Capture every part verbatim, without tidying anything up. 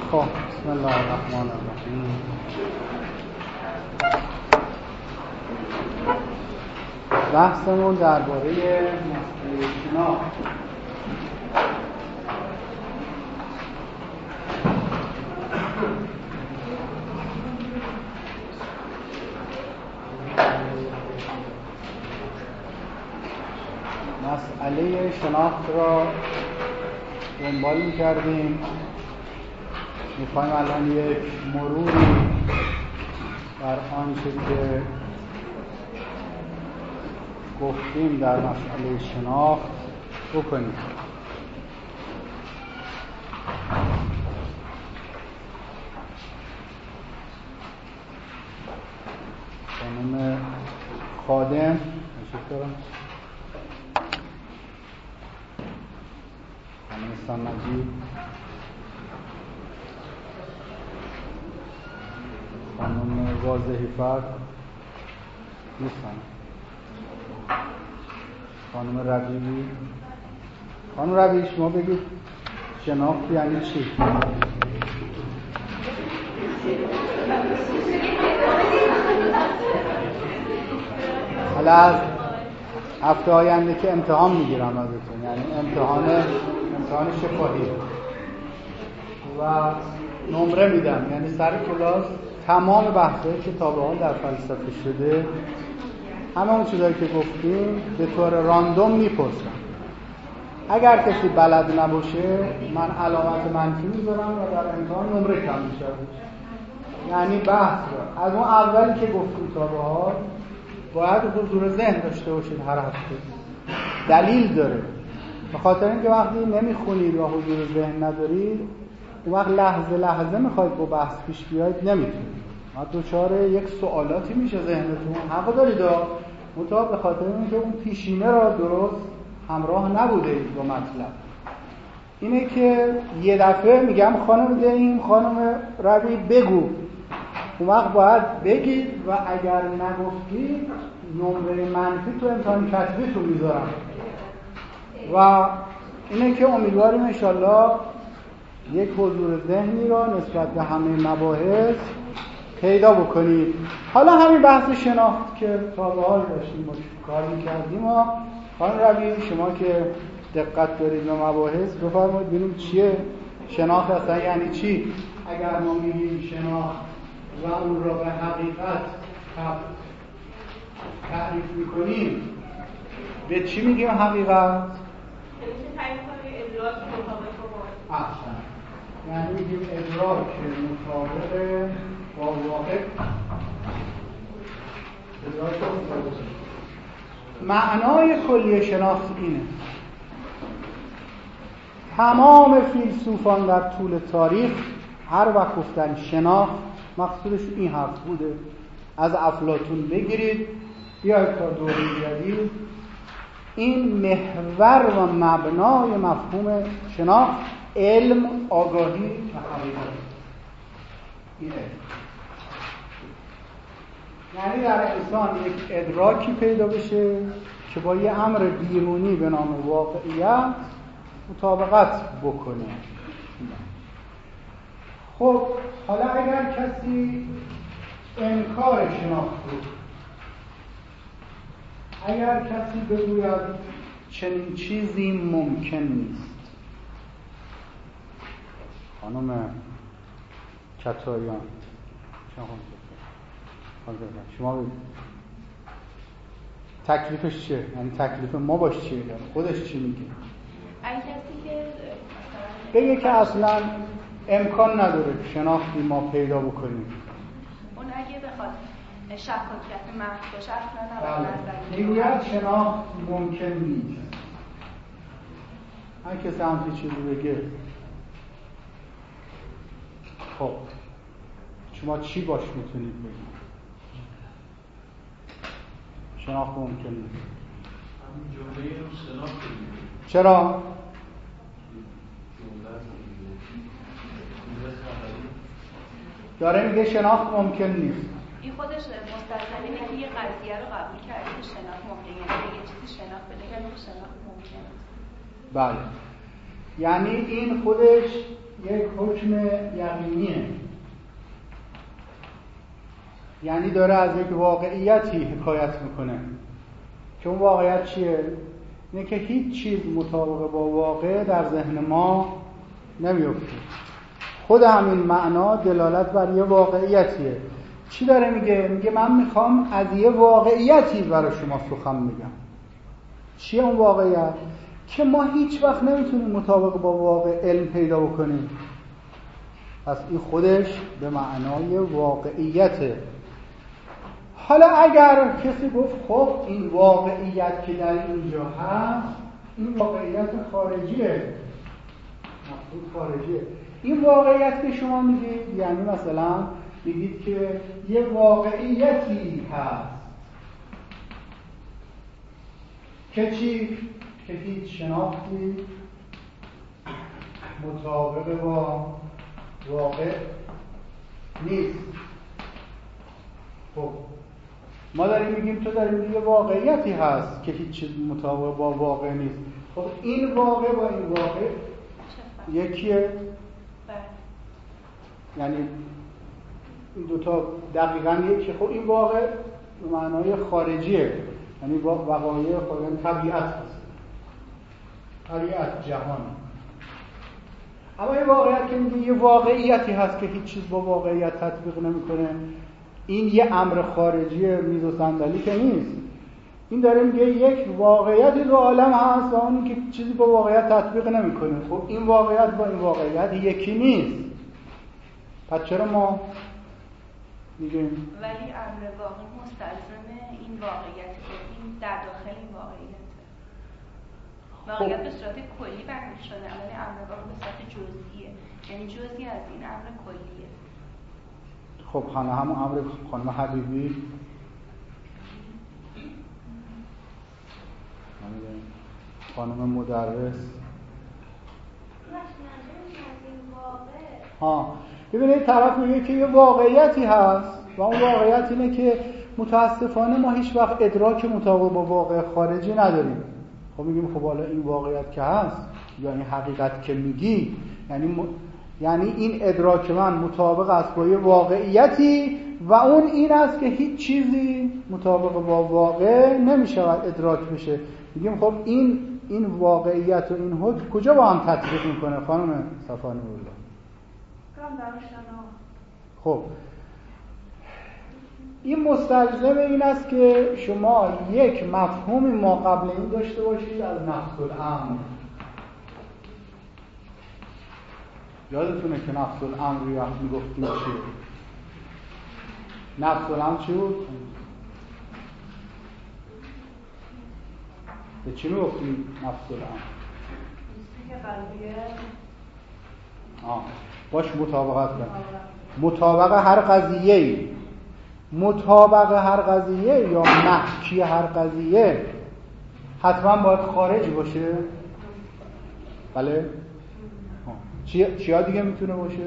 خب بسم الله الرحمن الرحیم. بحثمون درباره مسئله شناخت. مسئله شناخت را دنبال می‌کردیم. می‌خوایم الان یک مروری بر آنچه که گفتیم در مسئله شناخت بکنیم. خانم خادم مشکرم، خانم سمجی، خانم واضحی فرد نیستن، خانم ربیعی. خانم ربیعی شما بگید شناخت یعنی چی؟ حالا از هفته آینده که امتحان میگیرم ازتون، یعنی امتحان امتحان شفاهی و نمره میدم، یعنی سر کلاس تمام بحثایی که تا به حال در فلسفه شده، همه اون چیزایی که گفتیم به طور راندوم میپرسم. اگر کسی بلد نباشه من علامت منفی میذارم و در امتحان نمره کم میشه. یعنی بحث رو از اون اولی که گفتیم تا به حال باید حضور ذهن داشته باشید هر هفته. دلیل داره، به خاطر اینکه وقتی نمیخونید و حضور ذهن ندارید اون وقت لحظه لحظه میخواید با بحث پیش بیاید نمیتونید. ما دوچار یک سوالاتی میشه ذهنتون، حق دارید مطابق به خاطر اینکه اون پیشینه را درست همراه نبوده با مطلب. اینه که یه دفعه میگم خانم دهیم خانم ربیع بگو، اون وقت باید بگید و اگر نگفتید نمره منفی تو امتحان کتبیتون میذارم. و اینه که امیدواریم انشالله یک حضور ذهنی را نسبت به همه مباحث پیدا بکنید. حالا همین بحث شناخت که تا به حال داشتیم کار میکردیم و خانم ربیع شما که دقت دارید به مباحث بفرمایید ببینیم چیه شناخت اصلا یعنی چی؟ اگر ما میگیم شناخت و اون را به حقیقت تعریف میکنیم به چی میگیم حقیقت؟ احسن، یعنی میگیم ادراک مطابق با واقع. ادراک مطابق معنای کلی شناخت اینه. تمام فیلسوفان در طول تاریخ هر وقت گفتن شناخت مقصودش این حرف بوده. از افلاطون بگیرید بیاید تا دوره جدید، این محور و مبنای مفهوم شناخت علم، آگاهی و حقیقت. اینه یعنی در انسان یک ادراکی پیدا بشه که با یه امر بیرونی به نام واقعیت مطابقت بکنه. خب حالا اگر کسی انکار شناخت بود، اگر کسی بگوید چنین چیزی ممکن نیست، خانم کتایان شما بگید تکلیفش چیه؟ یعنی تکلیف ما باش چیه؟ خودش چی میگه؟ اگه کسی که بگه که اصلا امکان نداره شناختی ما پیدا بکنیم، اون اگه بخواد شکاکیت محض باشه اصلا نباید میگوید شناخت ممکن نیست. هر کسی همچین چیزی بگه خب شما چی باش میتونید بگید؟ شناخت ممکن نیست. همین جمله رو شناخت بگید. چرا؟ داره میگه شناخت ممکن نیست. این خودش مستلزم اینه که یه قضیه رو قبول کرده که شناخت ممکنه، یعنی یه چیزی شناخت بده که شناخت ممکنه. بله. یعنی این خودش یک حکم یقینیه، یعنی داره از یک واقعیتی حکایت میکنه که اون واقعیت چیه؟ اینه که هیچ چیز مطابق با واقع در ذهن ما نمیفته. خود همین معنا دلالت بر یه واقعیتیه. چی داره میگه؟ میگه من میخوام از یه واقعیتی برای شما سخن میگم. چیه اون واقعیت؟ که ما هیچ وقت نمیتونیم مطابق با واقع علم پیدا بکنیم. پس این خودش به معنای واقعیته. حالا اگر کسی گفت خب این واقعیت که در اینجا هست این واقعیت خارجیه، مفهوم خارجیه. این واقعیت که شما میگید یعنی مثلا میگید که یه واقعیتی هست که چی؟ که هیچ شناختی مطابق با واقع نیست. خب ما داریم میگیم تو داریم میگه واقعیتی هست که هیچ چیز مطابق با واقع نیست. خب این واقع با این واقع یکیه؟ یعنی این دوتا دقیقاً یکیه. خب این واقع به معنای خارجیه، یعنی وقایع خارجی، طبیعت هست، طبیعت جهان. اما این واقعیت که میگه یه واقعیتی هست که هیچ چیز با واقعیت تطبیق نمیکنه، این یه امر خارجی میز و صندلی که نیست. این داره میگه یک واقعیتی تو عالم هست و اونی که چیزی با واقعیت تطبیق نمیکنه. خب این واقعیت با این واقعیت یکی نیست. پس چرا ما میگیم ولی امر واقعی مستلزم این واقعیت که این در داخل این واقعیت واقعیت به صورت کلی بیان شده، ولی امر واقعی به صورت جزئیه، یعنی جزئی از این امر کلیه. خب خانم همون امر خانم حبیبی خانم مدرس ها ببینید طرف میگه که یه واقعیتی هست و اون واقعیت اینه که متاسفانه ما هیچ وقت ادراک مطابق با واقع خارجی نداریم. خب میگیم خب حالا این واقعیت که هست یا این حقیقت که میگی یعنی م... یعنی این ادراک من مطابق است با یه واقعیتی و اون این است که هیچ چیزی مطابق با واقع نمیشود ادراک بشه. میگیم خب این این واقعیت و این حکم کجا با هم تطبیق میکنه خانم صفانی الله؟ خب این مستلزم این است که شما یک مفهومی ما قبل این داشته باشید از نفس الامر. یادتونه که نفس الامر رو وقتی میگفتیم چی؟ نفس الامر چی بود؟ به چی میگفتیم نفس الامر؟ که قلبیه آه باش مطابقت کن. مطابق هر قضیه‌ای، مطابق هر قضیه یا محکی هر قضیه حتما باید خارج باشه. بله؟ چی چیا دیگه میتونه باشه؟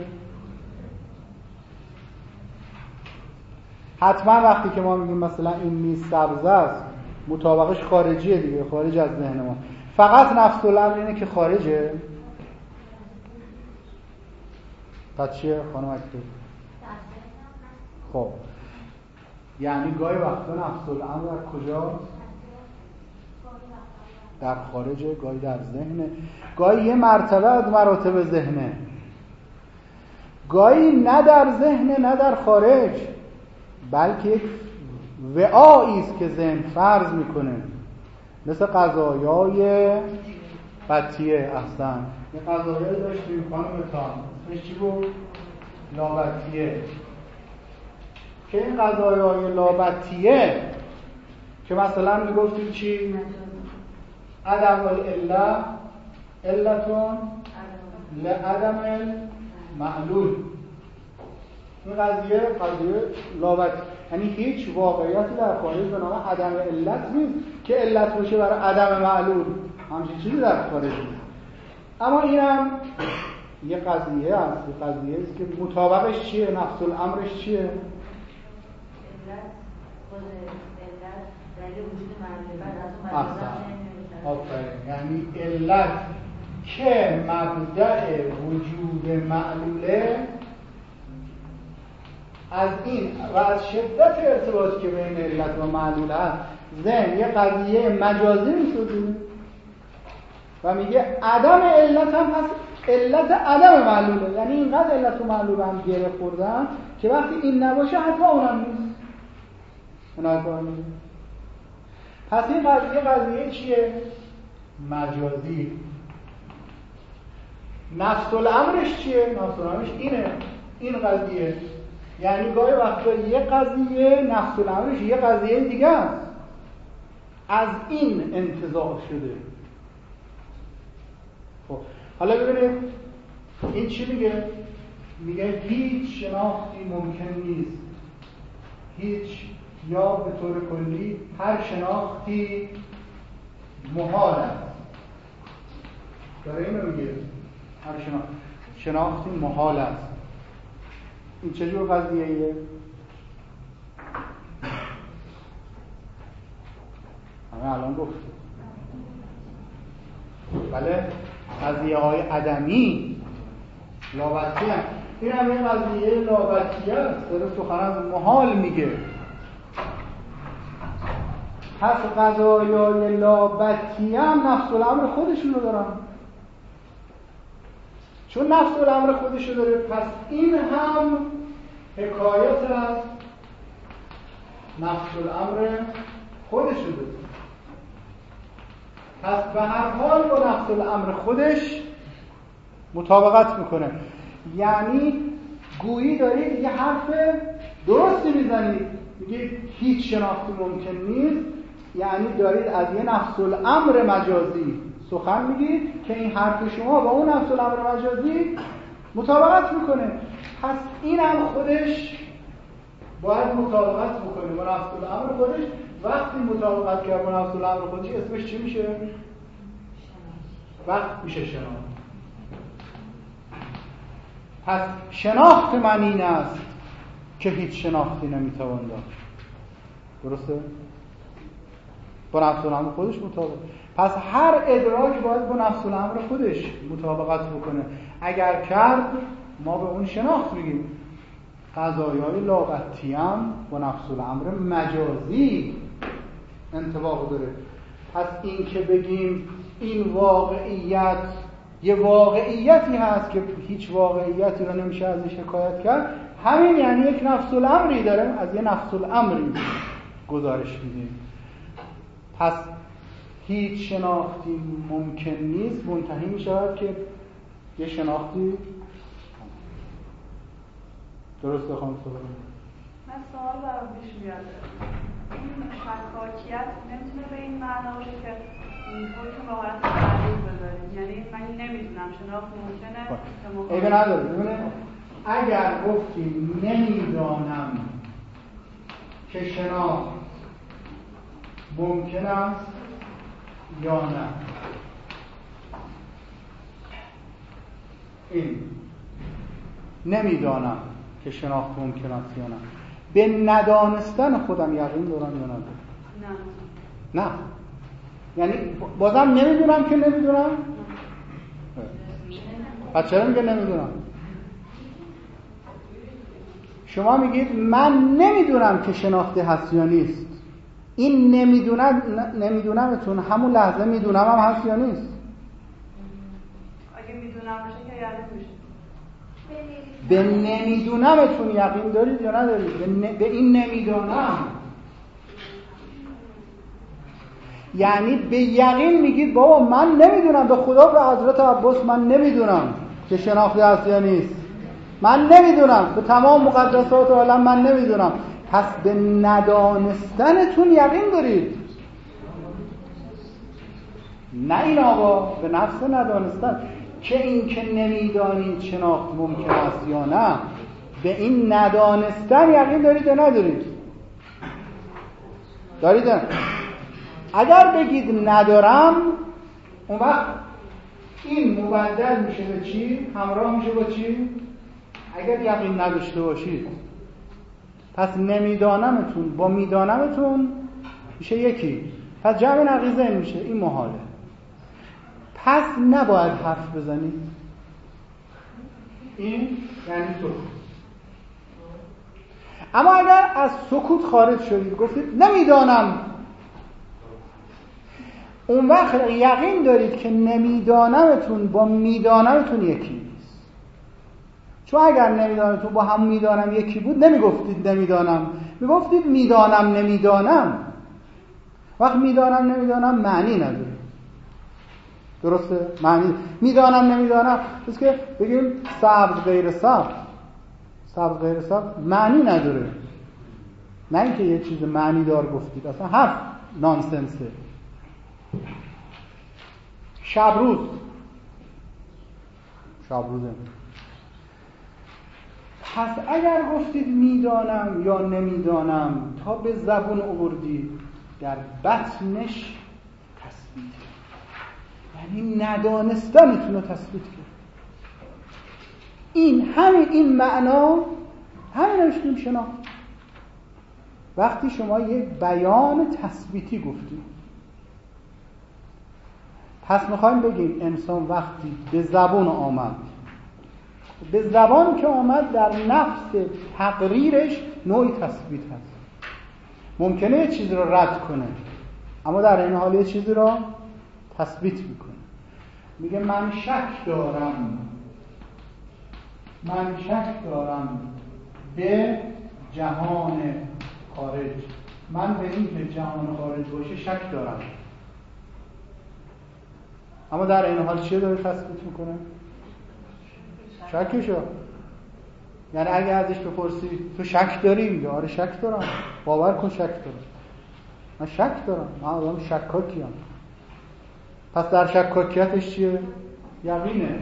حتما وقتی که ما میگیم مثلا این میز سبز است مطابقش خارجیه دیگه، خارج از ذهن ما. فقط نفس الامر اینه که خارجه. پس چیه خانم اکتر؟ خب یعنی گاهی وقتا نفس الامر در کجا؟ در خارجه، گاهی در ذهنه، گاهی یه مرتبه از مراتب ذهنه، گاهی نه در ذهنه نه در خارج، بلکه یک وعایی است که ذهن فرض میکنه، مثل قضایای بطیه. احسن یه قضایایی داشتیم خانم تام اسمش چی بود؟ لابطیه. که این قضایای لابطیه که مثلا میگفتیم چی؟ عدم العله علتون لعدم المعلول. این قضیه قضیه لابطیه، یعنی هیچ واقعیتی در خارج به نام عدم علت نیست که علت باشه برای عدم معلول، همچین چیزی در خارج نیست. اما اینم یه قضیه است، یه قضیه است که مطابقش چیه؟ نفس الامرش چیه؟ علت خود علت دلیل وجود معلوله. بعد از اون آفرین. یعنی علت که مبدأ وجود معلوله از این و از شدت ارتباطی که بین علت و معلول هست ذهن یه قضیه مجازی می‌سازه و میگه عدم علت هم هست، علت عدم معلوله، یعنی اینقدر علت و معلول هم گره خوردن که وقتی این نباشه حتما اونم نیست. اونها کار میگه. پس این قضیه قضیه چیه؟ مجازی. نفس الامرش چیه؟ نفس الامرش اینه، این قضیه. یعنی گاهی وقتا یه قضیه نفس الامرش یه قضیه دیگه است، از این انتزاع شده. خب حالا ببینید این چی میگه؟ میگه هیچ شناختی ممکن نیست، هیچ یا به طور کلی هر شناختی محال است. داره اینو میگه هر شناخت شناختی محال است. این چجور قضیه ایه؟ همه الان گفتیم بله قضیه های عدمی لابطی هم. این هم یه قضیه لابطی هست، داره سخن از محال میگه. پس قضایای لابطی هم نفس الامر خودشونو دارن. چون نفس الامر خودشو داره پس این هم حکایت از نفس الامر خودشو داره. پس به هر حال با نفس الامر خودش مطابقت میکنه. یعنی گویی دارید یه حرف درستی میزنید، میگید هیچ شناختی ممکن نیست، یعنی دارید از یه نفس الامر مجازی سخن میگید که این حرف شما با اون نفس الامر مجازی مطابقت میکنه. پس این هم خودش باید مطابقت بکنه با نفس الامر خودش. وقتی مطابقت کرد با نفس الامر خودش اسمش چی میشه؟ وقت میشه شناخت. پس شناخت من این است که هیچ شناختی نمیتوان داشت. درسته؟ با نفس الامر خودش مطابق. پس هر ادراک باید با نفس الامر خودش مطابقت بکنه. اگر کرد ما به اون شناخت میگیم. قضایای لابطی هم با نفس الامر مجازی انطباق داره. پس این که بگیم این واقعیت یه واقعیتی هست که هیچ واقعیتی رو نمیشه ازش حکایت کرد، همین یعنی یک نفس الامری داره، از یه نفس الامری گزارش میدیم. پس هیچ شناختی ممکن نیست منتهی میشود که یه شناختی درست بخوام صحبت کنم. من سوال برام پیش میاد، این شکاکیت نمیتونه به این معنا باشه که حکم واقعیت تعریف بذاریم، یعنی من نمیدونم شناخت ممکنه. عیبی نداره. ببینید اگر گفتیم نمیدانم که شناخت ممکن است یا نه، این نمیدانم که شناخت ممکن است یا نه، به ندانستن خودم یقین دارم یا ندارم؟ نه. نه یعنی بازم نمیدونم که نمیدونم. پس چرا میگه نمیدونم؟ شما میگید من نمیدونم که شناخته هست یا نیست. این نمیدونم نمیدونمتون همون لحظه میدونم هم هست یا نیست؟ اگه میدونم باشه که یقین میشه. به نمیدونمتون یقین دارید یا ندارید؟ به, ن... به این نمیدونم یعنی به یقین میگید بابا من نمیدونم، به خدا به حضرت عباس من نمیدونم که شناخته هست یا نیست، من نمیدونم، به تمام مقدسات عالم من نمیدونم. پس به ندانستنتون یقین دارید، نه این آقا به نفس ندانستن که این که نمیدانید شناخت ممکن است یا نه، به این ندانستن یقین دارید یا ندارید؟ دارید؟ اگر بگید ندارم اون وقت این مبدل میشه به چی؟ همراه میشه با چی؟ اگر یقین نداشته باشید. پس نمیدانمتون با میدانمتون میشه یکی، پس جمع نقیضین میشه، این محاله. پس نباید حرف بزنید. این یعنی سکوت. اما اگر از سکوت خارج شدید گفتید نمیدانم، اون وقت یقین دارید که نمیدانمتون با میدانمتون یکی نیست. چون اگر نمیدانمتون با هم میدانم یکی بود نمیگفتید نمیدانم، میگفتید میدانم نمیدانم. وقت میدانم نمیدانم معنی نداره. درسته؟ معنی میدانم نمیدانم بس که بگیم سبز غیر سبز، سبز غیر سبز معنی نداره. نه اینکه یه چیز معنی دار گفتید، اصلا حرف نانسنسه. شب روز شب روزه. پس اگر گفتید میدانم یا نمیدانم تا به زبون آوردید، در بطنش تثبیت، یعنی ندانستنتون رو تثبیت کرد. این همین این معنا همین روش میشه شناخت. وقتی شما یک بیان تثبیتی گفتید، پس میخوایم بگیم انسان وقتی به زبان آمد، به زبان که آمد در نفس تقریرش نوعی تثبیت هست. ممکنه یه چیزی رو رد کنه اما در این حال یه چیزی رو تثبیت میکنه. میگه من شک دارم، من شک دارم به جهان خارج. من به این که جهان خارج باشه شک دارم. اما در این حال چیه داره تثبیت میکنه؟ شکشو. یعنی اگه ازش بپرسی تو شک داری؟ میگه آره شک دارم. باور کن شک دارم. من شک دارم. من آدم شکاکیم. پس در شکاکیتش چیه؟ یقینه.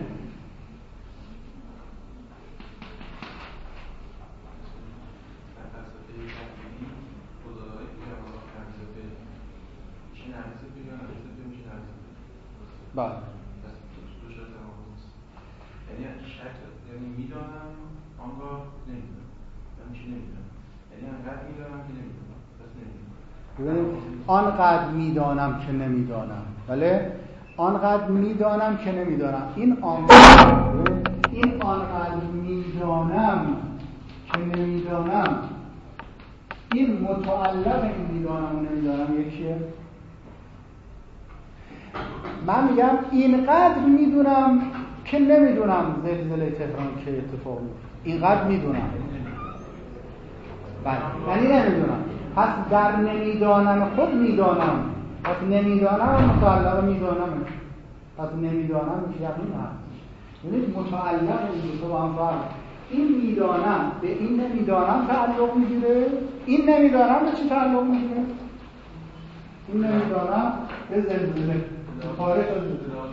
بله. یعنی شک یعنی میدانم آنگاه نمیدونم. من چی نمیدونم. یعنی انقدر میدانم که نمیدونم. پس نمیدونم. ببینید آنقدر میدانم که نمیدانم. بله؟ آنقدر میدانم که نمیدانم. این آنقدر این آنقدر میدانم که نمیدانم. این متعلق این میدانم و نمیدانم یکیه. من میگم اینقدر میدونم که نمیدونم زلزله تهران که اتفاق میفته. اینقدر میدونم. بله. یعنی نمیدونم. پس در نمیدانم خود میدانم. پس نمیدانم متعلق میدانم. پس نمیدانم که یقین هست. یعنی متعلق این دو تا با هم فرق. این میدانم به این نمیدانم تعلق میگیره. این نمیدانم به چی تعلق میگیره؟ این نمیدانم به زلزله خارج از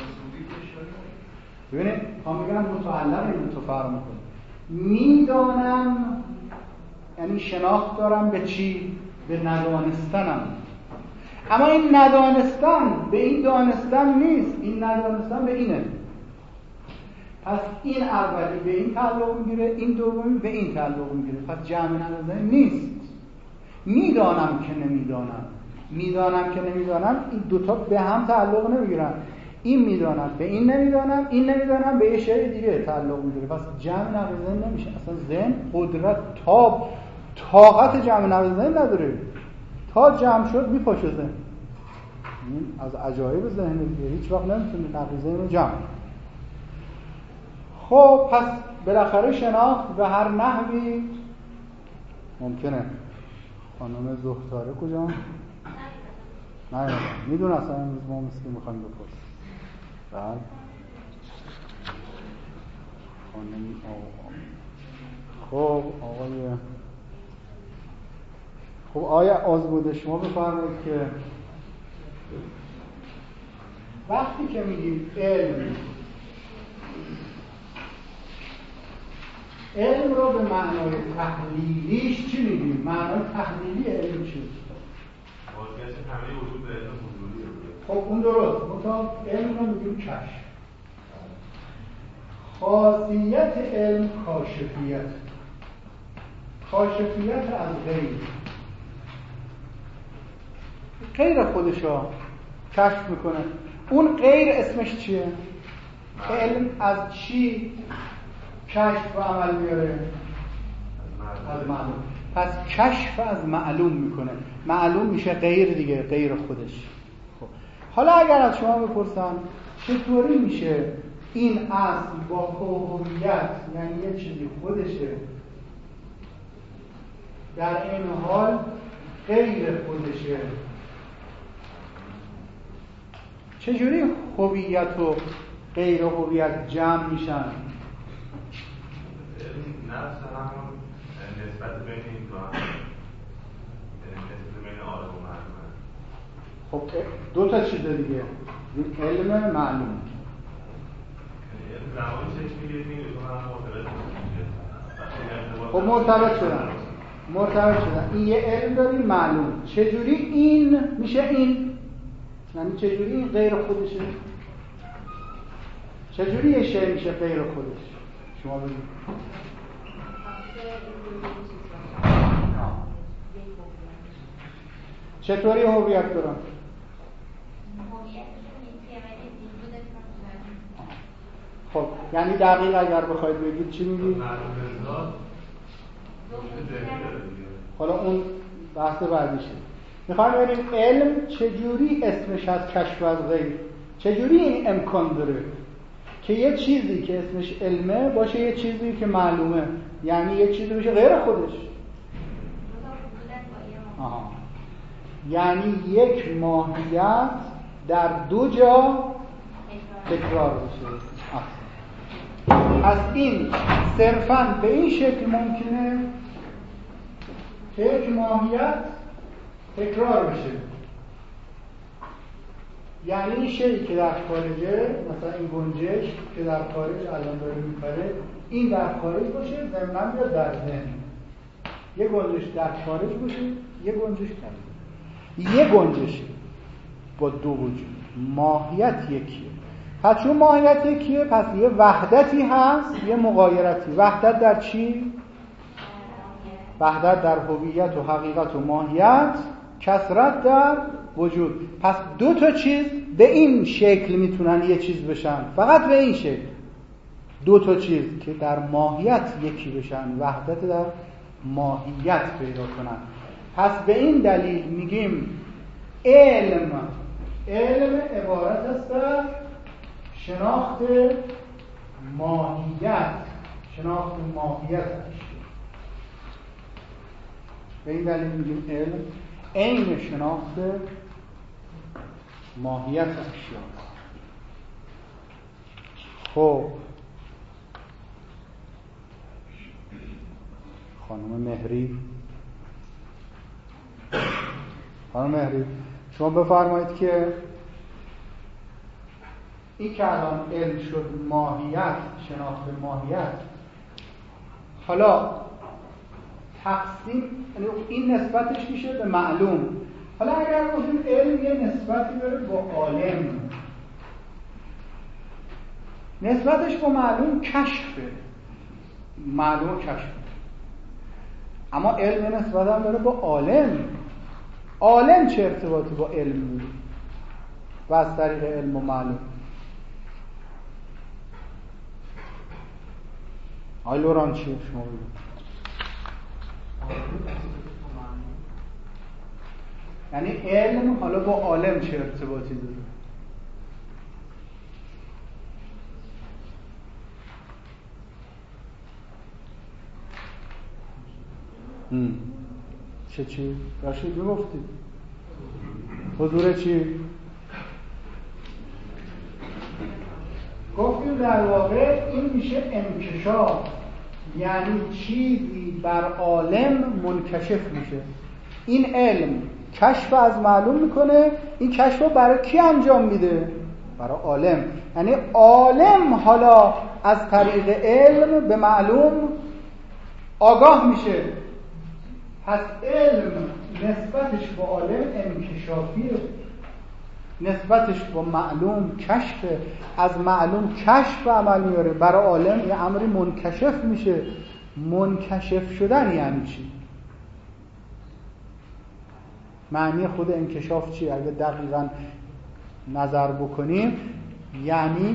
ببینید هم میگن متعلق این دو تا فرق میکنه. میدانم یعنی شناخت دارم به چی؟ به ندانستنم. اما این ندانستن به این دانستن نیست. این ندانستن به اینه. پس این اولی به این تعلق میگیره، این دومی به این تعلق میگیره. پس جمع ندانستن نیست. میدانم که نمیدانم، میدانم که نمیدانم، این دوتا به هم تعلق نمیگیرن. این میدانم به این نمیدانم، این نمیدانم به یه شیء دیگه تعلق میگیره. پس جمع نقیضین نمیشه. اصلا ذهن قدرت تاب طاقت جمع نقیضین نداره. تا جمع شد میپاشه ذهن. این از عجایب ذهن دیگه. هیچ وقت نمیتونه نقیضین رو جمع. خب پس بالاخره شناخت به هر نحوی ممکنه. خانم زهتاره کجا؟ نه نه میدون اصلا امروز ما مثل میخوایم بپرسیم. بعد خانم آقا خب آقای خب آیا آزموده شما بفرمایید که وقتی که میگیم علم علم رو به معنای تحلیلیش چی میگیم؟ معنای تحلیلی علم چی؟ بازگشت همه وجود به علم حضوری. خب اون درست. مثلا علم رو میگیم کشف. خاصیت علم کاشفیت. کاشفیت از غیر. غیر خودشو کشف میکنه. اون غیر اسمش چیه؟ علم از چی کشف و عمل میاره؟ از معلوم. پس کشف از معلوم میکنه، معلوم میشه غیر دیگه، غیر خودش. خب. حالا اگر از شما بپرسن چطوری میشه این اصل با هویت، یعنی یه چیزی خودشه در این حال غیر خودشه، چجوری هویت و غیر هویت جمع میشن؟ نفس همون نسبت بین این دو هم نسبت بین عالم و معلومه. خب دو تا چیز دیگه، علم معلوم. زمان چشم میگیرید این دو هم مرتبط میشه. خب مرتبط شدن مرتبط شدن این یه علم داریم معلوم. چجوری این میشه این؟ یعنی چجوری این غیر خودشه؟ چجوری یه شی میشه غیر خودش؟ شما بگید. چطوری هویت دارم؟ خب یعنی دقیق اگر بخواید بگید چی میگید؟ حالا اون بحث بعدیشه. میخوایم ببینیم علم چجوری اسمش از کشف از غیر، چجوری این امکان داره که یه چیزی که اسمش علمه باشه یه چیزی که معلومه، یعنی یه چیزی بشه غیر خودش. آها. یعنی یک ماهیت در دو جا تکرار بشه. از این صرفاً به این شکل ممکنه که یک ماهیت تکرار بشه، یعنی این شیئی که در خارجه، مثلا این گنجش که در خارج الان داره میپره، این در خارج باشه ضمناً بیاد در ذهن. یه گنجش در خارج باشه، یه گنجش در ذهن. یه گنجش با دو وجود، ماهیت یکیه. پس چون ماهیت یکیه پس یه وحدتی هست، یه مغایرتی. وحدت در چی؟ وحدت در هویت و حقیقت و ماهیت، کثرت در وجود. پس دو تا چیز به این شکل میتونن یه چیز بشن، فقط به این شکل. دو تا چیز که در ماهیت یکی بشن، وحدت در ماهیت پیدا کنن. پس به این دلیل میگیم علم علم عبارت است از شناخت ماهیت، شناخت ماهیتش. به این دلیل میگیم علم عین شناخت ماهیت اشیا. خب خانم مهری خانم مهری شما بفرمایید که این که الان علم شد ماهیت، شناخت ماهیت، حالا تقسیم، یعنی این نسبتش میشه به معلوم. حالا اگر گفتیم علم یه نسبتی داره با عالم، نسبتش با معلوم کشفه، معلوم کشف. اما علم نسبت هم داره با عالم. عالم چه ارتباطی با علم داره و از طریق علم و معلوم؟ آی لوران چیه شما بگید؟ یعنی علم حالا با عالم چه ارتباطی داره؟ هم. چه چی؟ راشید بگفتید حضور چی؟ گفتیم در واقع این میشه انکشاف، یعنی چیزی بر عالم منکشف میشه. این علم کشف از معلوم میکنه، این کشف رو برای کی انجام میده؟ برای عالم. یعنی عالم حالا از طریق علم به معلوم آگاه میشه. پس علم نسبتش با عالم انکشافیه، نسبتش با معلوم کشف، از معلوم کشف عمل میاره، برای عالم یه امری منکشف میشه. منکشف شدن یعنی چی؟ معنی خود انکشاف چیه؟ اگه دقیقاً نظر بکنیم یعنی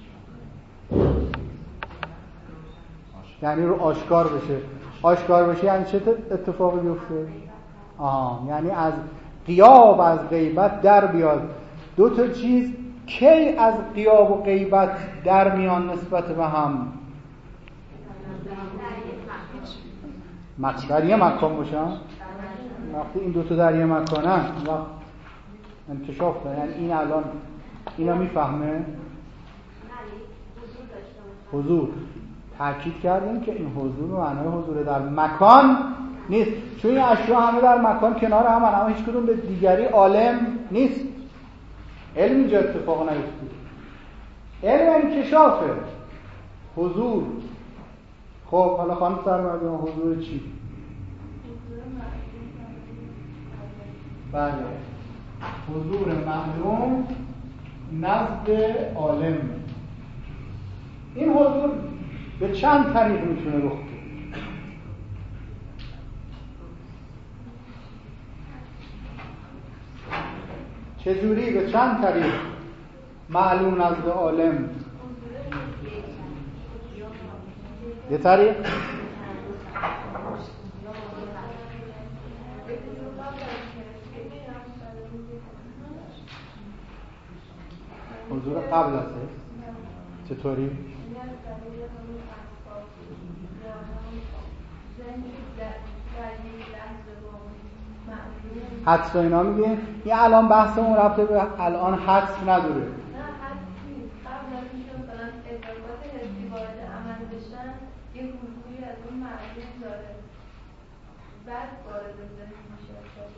یعنی رو آشکار بشه. آشکار بشه یعنی چه اتفاقی بیفته؟ آها، یعنی از غیاب از غیبت در بیاد. دو تا چیز کی از غیاب و غیبت در میان نسبت به هم؟ در یه مکان باشن. وقتی این دو تا در یه مکانن وقت انکشاف داره. یعنی این الان اینا میفهمه حضور. تأکید کردیم که این حضور و معنای حضور در مکان نیست، چون این اشیا همه در مکان کنار هم اما هیچ کدوم به دیگری عالم نیست. علم اینجا اتفاق نیفته. علم انکشافه، حضور. خب حالا خانم سرمدیان حضور چی؟ بله، حضور معلوم نزد عالم. این حضور به چند طریق میتونه رخ بده. چجوری به چند طریق معلوم نزد عالم؟ یه طریق حضور قبل است. چطوری؟ حدس و اینا میگه. این الان بحثمون رفته به الان حدس نداره. نه حدس نیست. قبل از اینکه مثلا اتفاقات حسی وارد عمل بشن یه حضوری از اون معلوم داره، بعد وارد ذهن میشه.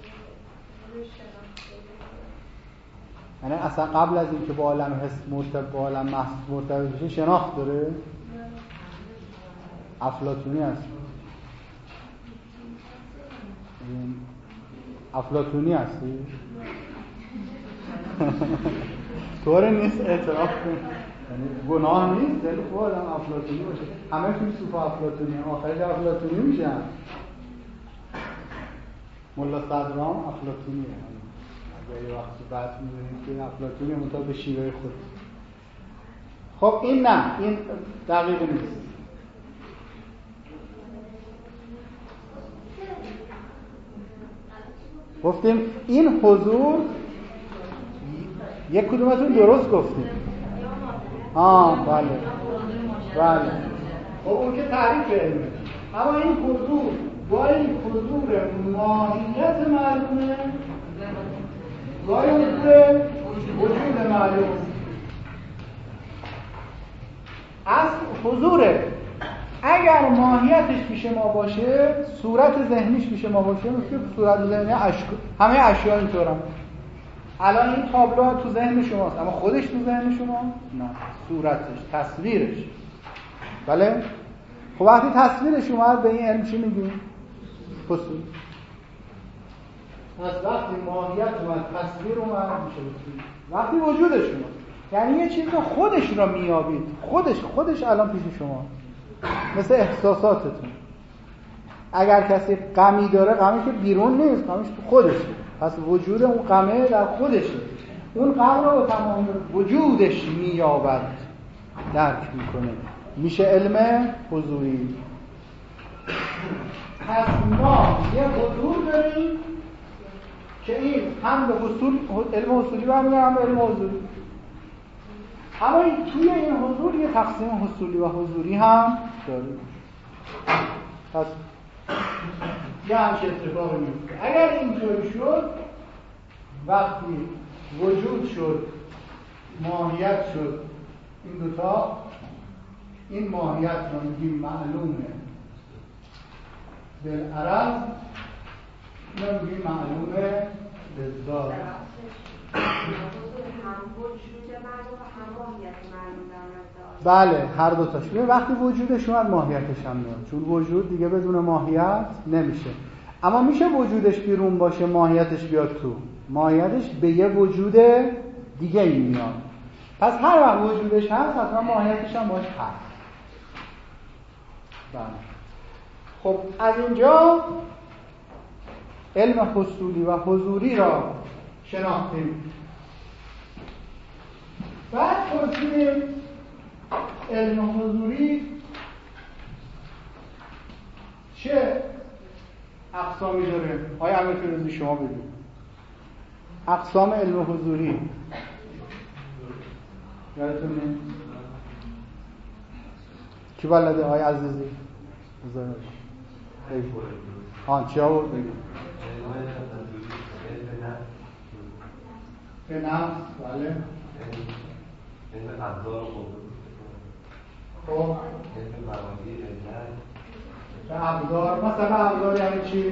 یعنی اصلا قبل از اینکه با عالم حس مرتبط با عالم محس مرتبط بشه شناخت داره؟ افلاطونی هست. افلاطونی هستی؟ طور نیست، اعتراف کن. یعنی گناه نیست، دل خوب آدم افلاطونی باشه. همه فیلسوف افلاطونی هم آخرش افلاطونی میشن. ملا صدرام افلاطونیه. اگه یه وقتی بعد می‌بینید که افلاطونی مطابق به شیوه خود. خب این نه، این دقیق نیست. گفتیم این حضور یک کدومتون درست گفتیم. آه بله بله. خب اون که تعریف علمه. اما این حضور با این حضور ماهیت معلومه، با این حضور وجود معلوم. اصل حضوره اگر ماهیتش پیش ما باشه، صورت ذهنیش پیش ما باشه، مثل صورت ذهنی اشک... همه اشیا اینطورن. الان این تابلو تو ذهن شماست، اما خودش تو ذهن شما نه، صورتش، تصویرش. بله؟ خب وقتی تصویرش اومد به این علم چی میگیم؟ فصول. از وقتی ماهیت اومد، تصویر اومد، میشه فصول. وقتی وجودش اومد، یعنی یه چیز رو خودش را میابید، خودش خودش الان پیش شما، مثل احساساتتون. اگر کسی غمی داره، غمی که بیرون نیست، غمش تو خودشه، پس وجود اون غمه در خودشه. اون غم رو تمام وجودش میابد، درک میکنه، میشه علم حضوری. پس ما یه حضور داریم که این هم به حصول علم حصولی برمیگرده، هم به علم حضوری. اما توی این حضور یه تقسیم حصولی و حضوری هم داریم. پس یه همچه اتفاقی میفته. اگر اینطوری شد، وقتی وجود شد، ماهیت شد، این دوتا، این ماهیت رو میگیم معلومه بالعرض، این رو میگیم معلومه بالذات. بله، هر دو تاش. ببین وقتی وجودش اومد ماهیتش هم میاد، چون وجود دیگه بدون ماهیت نمیشه. اما میشه وجودش بیرون باشه، ماهیتش بیاد تو. ماهیتش به یه وجود دیگه ای میاد. پس هر وقت وجودش هست، حتما ماهیتش هم باش هست. بله. خب از اینجا علم حصولی و حضوری را شناختیم. بعد پرسیدیم علم حضوری چه اقسامی داره؟ آیا امیرفیروزی شما بگید اقسام علم حضوری یادتون نیست؟ کی بلده آیا عزیزی؟ بذارش آن چی ها بود بگید؟ به نفس بله علم ابزار خب علم مبادی علت به ابزار مثلا ابزار یعنی چی؟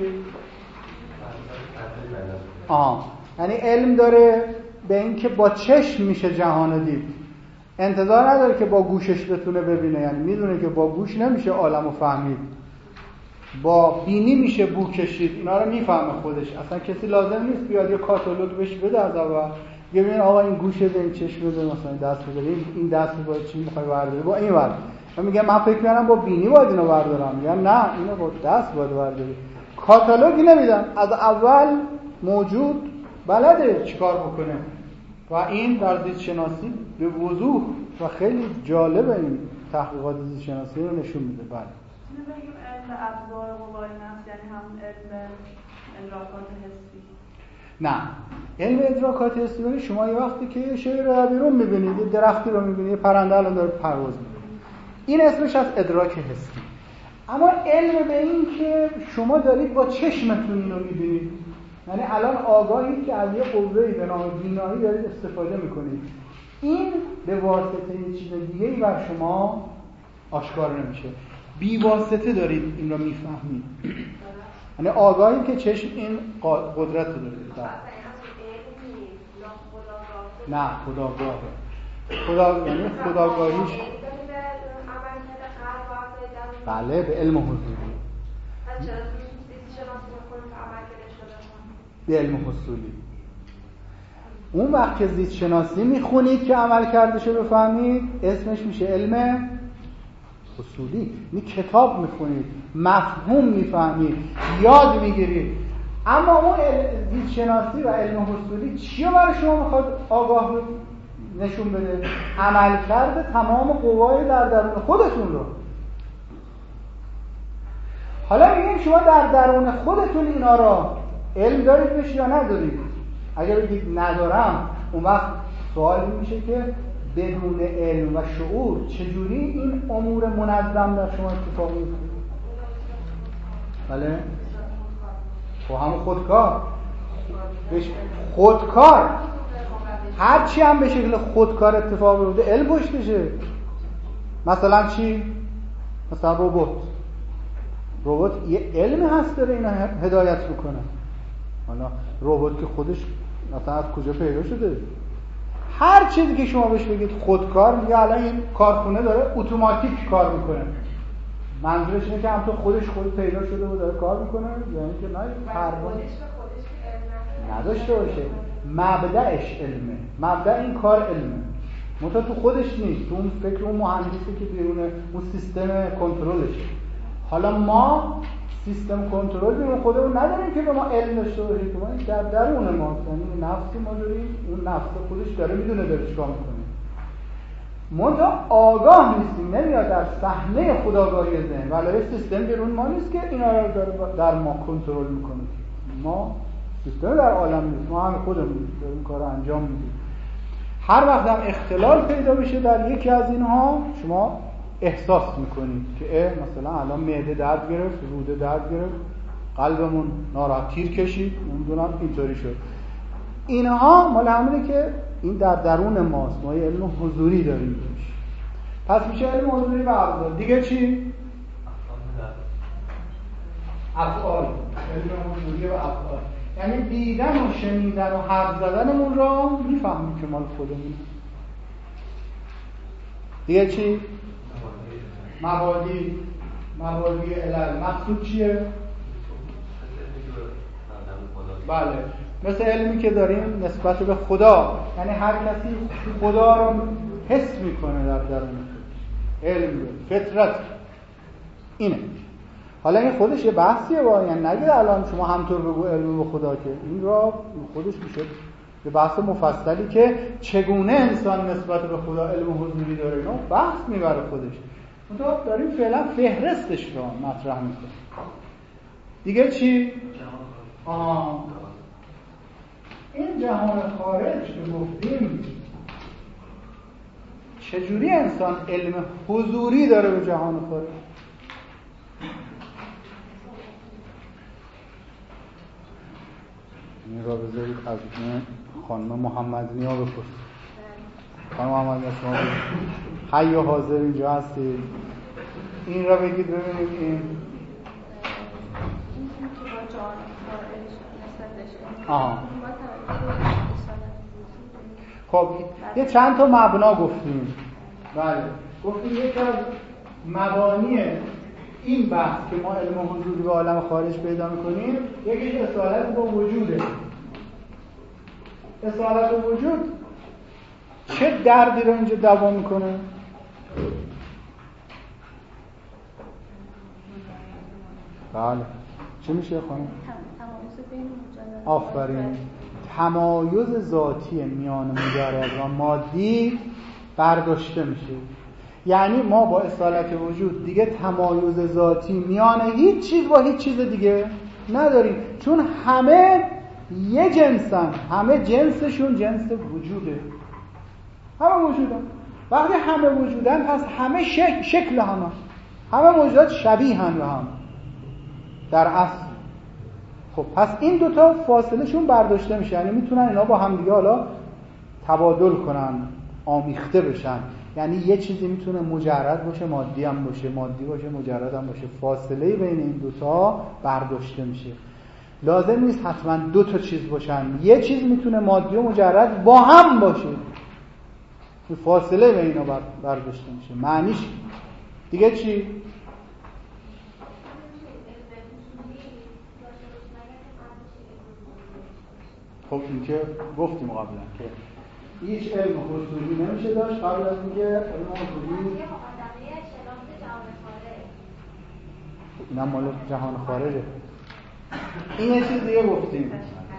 آه یعنی علم داره به این که با چشم میشه جهان دید، انتظار نداره که با گوشش بتونه ببینه، یعنی میدونه که با گوش نمیشه عالمو فهمید، با بینی میشه بو کشید، اینا رو میفهمه خودش، اصلا کسی لازم نیست بیاد یه کاتالوگ بهش بده از اول ببین آقا این گوشه ده این چشم بده مثلا دست بده این دست با چی میخوای برداری با این ور من میگم من فکر می‌کنم با بینی باید اینو بردارم، میگم نه اینو با دست باید برداری، کاتالوگی نمیدن از اول موجود بلده چیکار بکنه و این در زیست شناسی به وضوح و خیلی جالب این تحقیقات زیست شناسی رو نشون میده. بله می‌تونیم بگیم علم ابزار قوای نفس یعنی همون علم ادراکات حسی؟ نه، علم ادراکات حسی شما یه وقتی که یه شی رو بیرون می‌بینید، یه درختی رو می‌بینید، یه پرنده الان داره پرواز می‌کنه، این اسمش از ادراک حسی. اما علم به این که شما دارید با چشمتون اینو می‌بینید، یعنی الان آگاهید که از یه قوه‌ای به نام بینایی دارید استفاده می‌کنید، این به واسطه یه چیز دیگه‌ای بر شما آشکار نمیشه، بی واسطه دارید این رو می‌فهمید. یعنی آگاهی که چشم این قدرت رو داره. نه خداگاهه. خدا یعنی خداگاهیش بله به علم حضوری. به علم حصولی. اون وقت که زیست شناسی میخونید که عمل کردشو بفهمید اسمش میشه علم حصولی. می کتاب میخونید، مفهوم میفهمید، یاد میگیرید. اما اون زیست شناسی و علم حصولی چی رو برای شما میخواد آگاه نشون بده؟ عمل کرده تمام قوای در درون خودتون رو. حالا میگیم شما در درون خودتون اینا را علم دارید بهش یا ندارید؟ اگر بگید ندارم، اون وقت سوال میشه که بدون علم و شعور چجوری این امور منظم در شما اتفاق میفته؟ بله؟ خب همون خودکار بش... خودکار هرچی هم به شکل خودکار اتفاق بیفته علم پشتشه. مثلا چی؟ مثلا ربات ربات یه علم هست داره اینا هدایت میکنه. حالا ربات که خودش مثلا از کجا پیدا شده؟ هر چیزی که شما بهش بگید خودکار، میگه الان این کارخونه داره اتوماتیک کار میکنه. منظورش اینه که همونطور خودش خود پیدا شده و داره کار میکنه، یعنی که نه پرواز نداشته باشه. مبدأش علمه، مبدأ این کار علمه، منتها تو خودش نیست، تو اون فکر اون مهندسی که بیرون اون سیستم کنترلشه. حالا ما سیستم کنترل بیرون خودمون نداریم که به ما علم داشته باشه، که ما این در درون ما یعنی نفسی ما داریم، اون نفس خودش داره میدونه داره چیکار میکنه. منتها آگاه نیستیم، نمیاد در صحنه خودآگاهی ذهن، ولی سیستم بیرون ما نیست که اینا رو داره در ما کنترل میکنه. ما سیستم در عالم نیست، ما هم خودمون داریم کارو انجام میدیم. هر وقت هم اختلال پیدا بشه در یکی از اینها شما احساس میکنید که مثلا الان معده درد گرفت، روده درد گرفت، قلبمون ناراحت تیر کشید، نمیدونم اینطوری شد. اینها مال همونه که این در درون ماست، ما یه علم حضوری داریم بهش. پس میشه علم حضوری و ابزار. دیگه چی؟ افعال. علم حضوری و افعال یعنی دیدن و شنیدن و حرف زدنمون رو میفهمیم که مال خودمون. دیگه چی؟ مبادی. مبادی علل. مقصود چیه؟ بله، مثل علمی که داریم نسبت به خدا، یعنی هر کسی خدا رو حس میکنه در درون خودش. علم فطرت اینه. حالا این خودش یه بحثیه با، یعنی نگید الان شما همطور بگو علم به خدا، که این را خودش میشه به بحث مفصلی که چگونه انسان نسبت به خدا علم حضوری داره، اینا بحث میبره خودش. منتها داریم فعلا فهرستش رو مطرح میکنیم. دیگه چی؟ آه. این جهان خارج که گفتیم، چجوری انسان علم حضوری داره به جهان خارج؟ این را بذارید از این خانم محمد نیا بپرسید. خانم محمد نیا شما بگید، حی و حاضر اینجا هستید، این را بگید ببینید. این آها. خب یه چند تا مبنا گفتیم. بله گفتیم یکی از مبانی این بحث که ما علم حضوری به عالم خارج پیدا میکنیم، یکیش اصالت با وجوده. اصالت با وجود چه دردی رو اینجا دوا میکنه؟ بله چه میشه خانم؟ آفرین. تمایز ذاتی میان مجرد و مادی برداشته میشه. یعنی ما با اصالت وجود دیگه تمایز ذاتی میان هیچ چیز با هیچ چیز دیگه نداریم، چون همه یه جنسن، همه جنسشون جنس وجوده، همه وجودن. وقتی همه وجودن پس همه شک... شکل همه همه موجودات شبیه هم به هم در اصل. خب پس این دوتا فاصله شون برداشته میشه، یعنی میتونن اینا با هم دیگه حالا تبادل کنن، آمیخته بشن. یعنی یه چیزی میتونه مجرد باشه مادی هم باشه، مادی باشه مجرد هم باشه. فاصله بین این دوتا برداشته میشه. لازم نیست حتما دو تا چیز باشن، یه چیز میتونه مادی و مجرد با هم باشه، فاصله بین اینا برداشته میشه. معنیش دیگه چی؟ خب این که گفتیم قبلا که هیچ علم حضوری نمیشه داشت قبل از اینکه علم حضوری این هم مال جهان خارجه. این یه چیز دیگه گفتیم.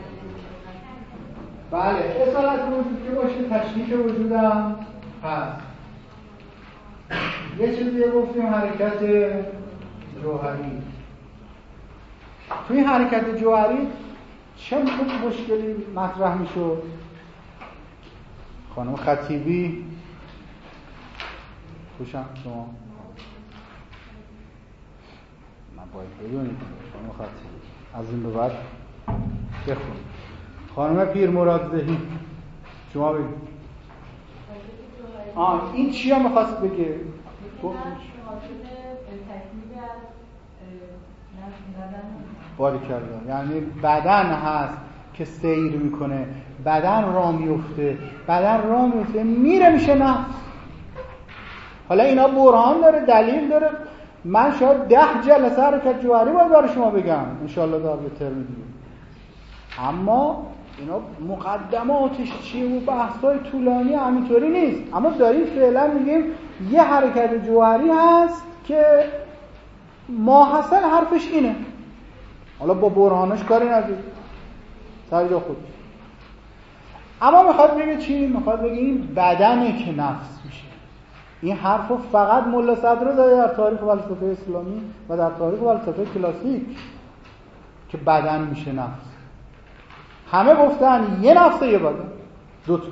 بله اصالت وجود که باشه تشریک وجودم هست. یه چیز دیگه گفتیم حرکت جوهری. توی این حرکت جوهری چه مشکلی مطرح میشد؟ خانم خطیبی خوشم شما من باید بدونید خانم خطیبی از این به بعد بخونید. خانم پیر مرادزهی شما بگید. آه این چی هم میخواست بگه؟ باری کردن یعنی بدن هست که سیر میکنه، بدن را میفته، بدن را میفته میره میشه نفس. حالا اینا برهان داره، دلیل داره. من شاید ده جلسه حرکت جوهری باید برای شما بگم انشالله در به ترم دیگه، اما اینا مقدماتش چیه و بحثای طولانی همینطوری نیست. اما داریم فعلا میگیم یه حرکت جوهری هست که ماحصل حرفش اینه. حالا با برهانش کاری نداره، سر جا خودش. اما میخواد بگه چی؟ میخواد بگه این بدنه که نفس میشه. این حرفو فقط ملا صدرا زده در تاریخ فلسفه اسلامی و در تاریخ فلسفه کلاسیک که بدن میشه نفس. همه گفتن یه نفس یه بدن، دوتا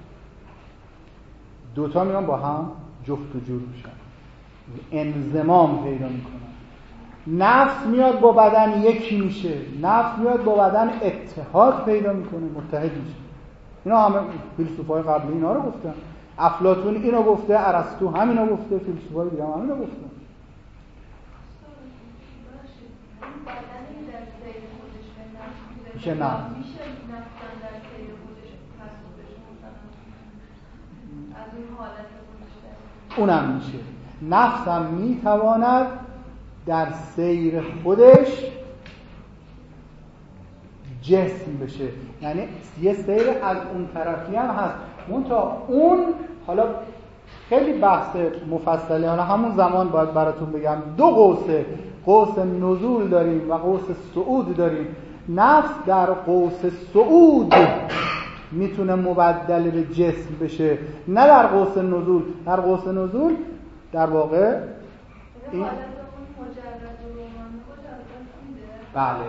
دوتا میان با هم جفت و جور میشن، انضمام پیدا میکنن. نفس میاد با بدن یکی میشه، نفس میاد با بدن اتحاد پیدا میکنه، متحد میشه. اینا همه فیلسوفای قبلی اینا رو گفتن. افلاطون اینو گفته، ارسطو همینو گفته، فیلسوفای دیگه هم همینو گفتن. میشه نه اونم میشه. نفس هم میتواند در سیر خودش جسم بشه، یعنی یه سیر از اون طرفی هم هست. اون تا اون حالا خیلی بحث مفصلی، حالا همون زمان باید براتون بگم. دو قوسه، قوس نزول داریم و قوس صعود داریم. نفس در قوس صعود میتونه مبدل به جسم بشه، نه در قوس نزول. در قوس نزول در واقع این بله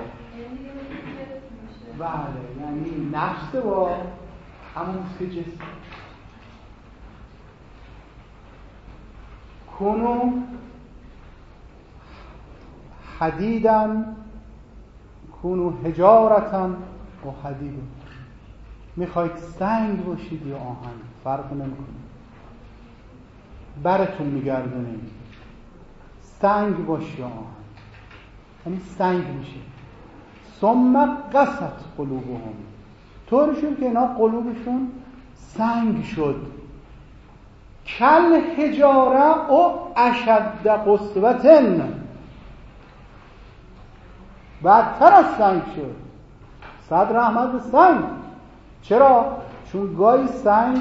بله یعنی نفس با همون که جسم. کنو حدیدن کنو حجارتن و حدیدن. میخواید سنگ باشید یا آهن فرق نمیکنه، براتون میگردونه. سنگ باش یا آهن یعنی سنگ میشه. ثم قست قلوبهم، طوری شد که اینا قلوبشون سنگ شد. کل حجاره او اشد قسوتن، بدتر از سنگ شد. صد رحمت به سنگ. چرا؟ چون گاهی سنگ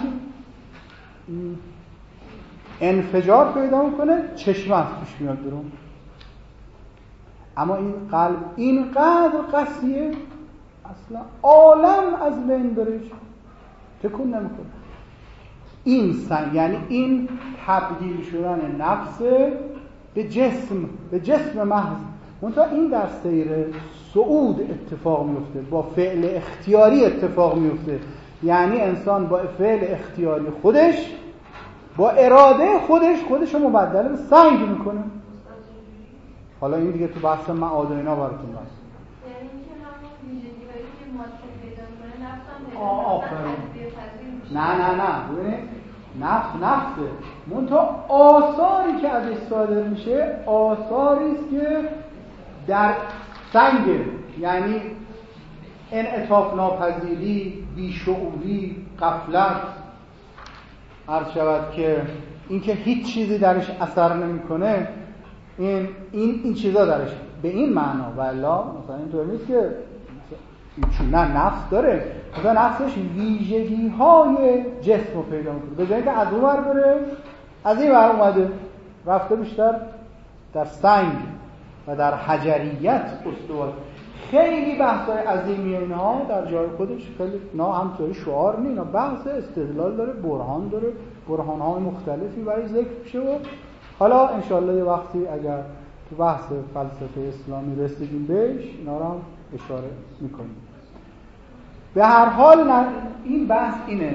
انفجار پیدا میکنه، چشمه از توش میاد برون. اما این قلب اینقدر قسیه اصلا عالم از بین برش تکون نمیکنه. این سنگ یعنی این تبدیل شدن نفس به جسم، به جسم محض. منتها این در سیر صعود اتفاق میفته، با فعل اختیاری اتفاق میفته. یعنی انسان با فعل اختیاری خودش، با اراده خودش خودش رو مبدل به سنگ میکنه. حالا این دیگه تو بحث معاد و اینا براتون بحث. یعنی که همون ویژگی هایی که ماده پیدا کنه نفس هم آه آفرین. نه نه نه ببینید نفس نفسه، منتها آثاری که ازش صادر میشه آثاری است که در سنگه. یعنی انعطاف ناپذیری، بیشعوری، غفلت، عرض شود که اینکه هیچ چیزی درش اثر نمیکنه. این این این چیزا درش به این معنا. والا مثلا اینطور نیست که چون نه نفس داره، مثلا نفسش ویژگی های جسم رو پیدا میکنه. به جایی که از اون ور بره از این ور اومده، رفته بیشتر در سنگ و در حجریت استوار. خیلی بحث‌های عظیمی اینها در جای خودش، خیلی نه همطوری شعار نه، اینا بحث استدلال داره، برهان داره، برهان‌های مختلفی برای ذکر میشه. و حالا انشالله یه وقتی اگر تو بحث فلسفه اسلامی رسیدیم بهش اینا رو هم اشاره میکنیم. به هر حال این بحث اینه،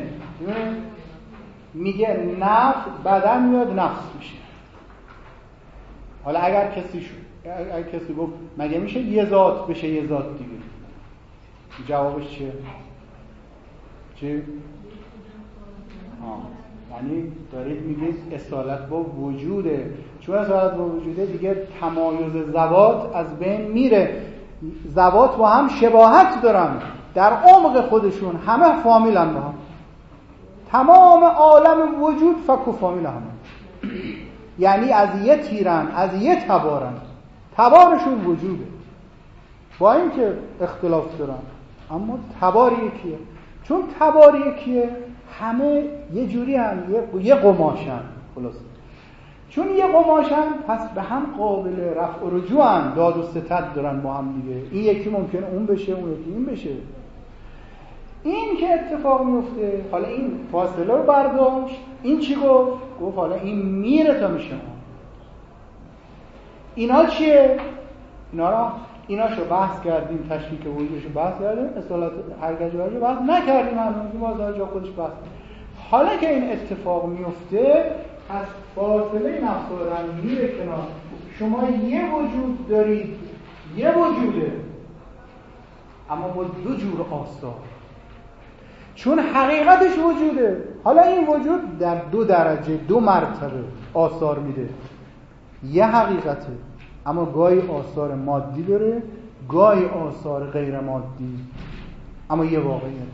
میگه نفس بدن میاد نفس میشه. حالا اگر کسی شد اگر کسی گفت مگه میشه یه ذات بشه یه ذات دیگه، جوابش چیه؟ چی؟ آه. یعنی دارید میگید اصالت با وجوده. چون اصالت با وجوده دیگه تمایز ذوات از بین میره. ذوات با هم شباهت دارن در عمق خودشون، همه فامیلن با هم. تمام عالم وجود فک و فامیل هم. یعنی از یه تیرن، از یه تبارن، تبارشون وجوده، با اینکه اختلاف دارن اما تبار یکیه. چون تبار یکیه همه یه جوری هم، یه قماشن. خلاص چون یه قماشن پس به هم قابل رفع و رجوعن، داد و ستد دارن با هم دیگه. این یکی ممکنه اون بشه، اون یکی این بشه. این که اتفاق میفته، حالا این فاصله رو برداشت، این چی گفت؟ گفت حالا این میره تا میشه. اینا چیه؟ اینا را ایناشو بحث کردیم، تشریک وجودشو بحث کردیم، اصالت هرگز وجود بحث نکردیم، هنوز باز در جا خودش بحث. حالا که این اتفاق میفته از فاصله نفس آدم میره کنار. شما یه وجود دارید، یه وجوده اما با دو جور آثار، چون حقیقتش وجوده. حالا این وجود در دو درجه، دو مرتبه آثار میده. یه حقیقته اما گاهی آثار مادی داره، گاهی آثار غیر مادی، اما یه واقعیت.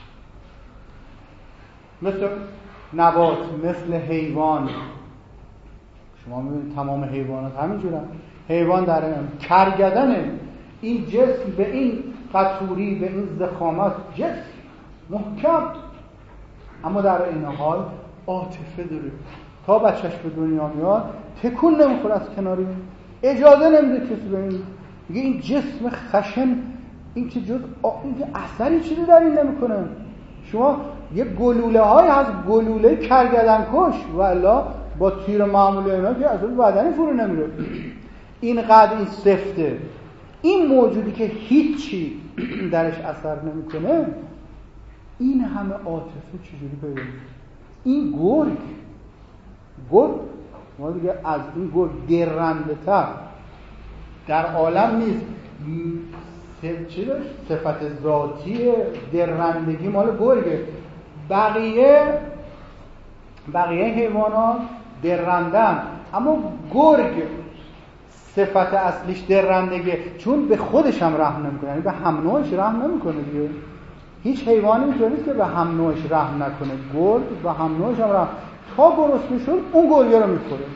مثل نبات، مثل حیوان. شما میبینید تمام حیوانات همینجورن. حیوان در این کرگدنه، این جسم به این قطوری، به این ضخامت جسم محکم، اما در این حال عاطفه داره. تا بچهش به دنیا میاد تکون نمیخوره از کناری، اجازه نمیده کسی به این. میگه این جسم خشن این که جز این که اثری چیزی در این نمیکنه. شما یه گلوله های هست، گلوله کرگدن کش و الا با تیر معمولی اینا که اصلا بدنی فرو نمیره. اینقدر این سفته، این موجودی که هیچی درش اثر نمیکنه، این همه عاطفه چجوری پیدا میکنه؟ این گرگ گرگ ما دیگه از این گرگ درنده تر در عالم نیست. چی داشت؟ صفت ذاتی درندگی مال گرگه. بقیه بقیه حیوانات درندن، اما گرگ صفت اصلیش درندگیه، چون به خودش هم رحم نمیکنه، یعنی به هم نوعش رحم نمیکنه دیگه. هیچ حیوانی اینطوری نیست که به هم نوعش رحم نکنه. گرگ به هم نوعش هم رحم، تا گرسنه شد اون گرگه رو میخوره.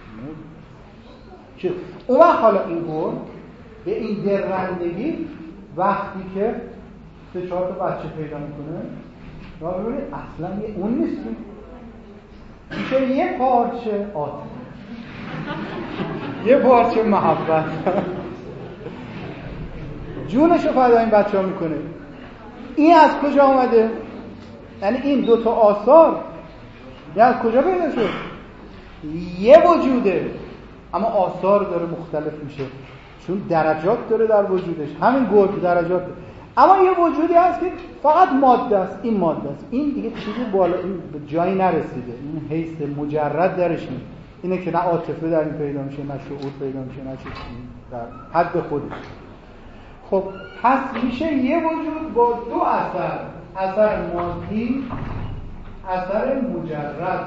اون وقت حالا این گرگ به این درندگی وقتی که سه چهار تا بچه پیدا میکنه، را ببینید اصلا یه اون نیستی، میشه یه پارچه عاطفه، یه پارچه محبت. جونشو فدا این بچه ها میکنه. این از کجا آمده؟ یعنی این دوتا آثار یعنی از کجا پیدا شد؟ یه وجوده اما آثار داره مختلف میشه، چون درجات داره در وجودش. همین گرگ درجات داره. اما یه وجودی هست که فقط ماده است، این ماده است، این دیگه چیزی بالا این به جایی نرسیده، این حیث مجرد درش نیست. اینه که نه عاطفه در این پیدا میشه، نه شعور پیدا میشه، نه چیزی در حد خودش. خب پس میشه یه وجود با دو اثر، اثر مادی، اثر مجرد.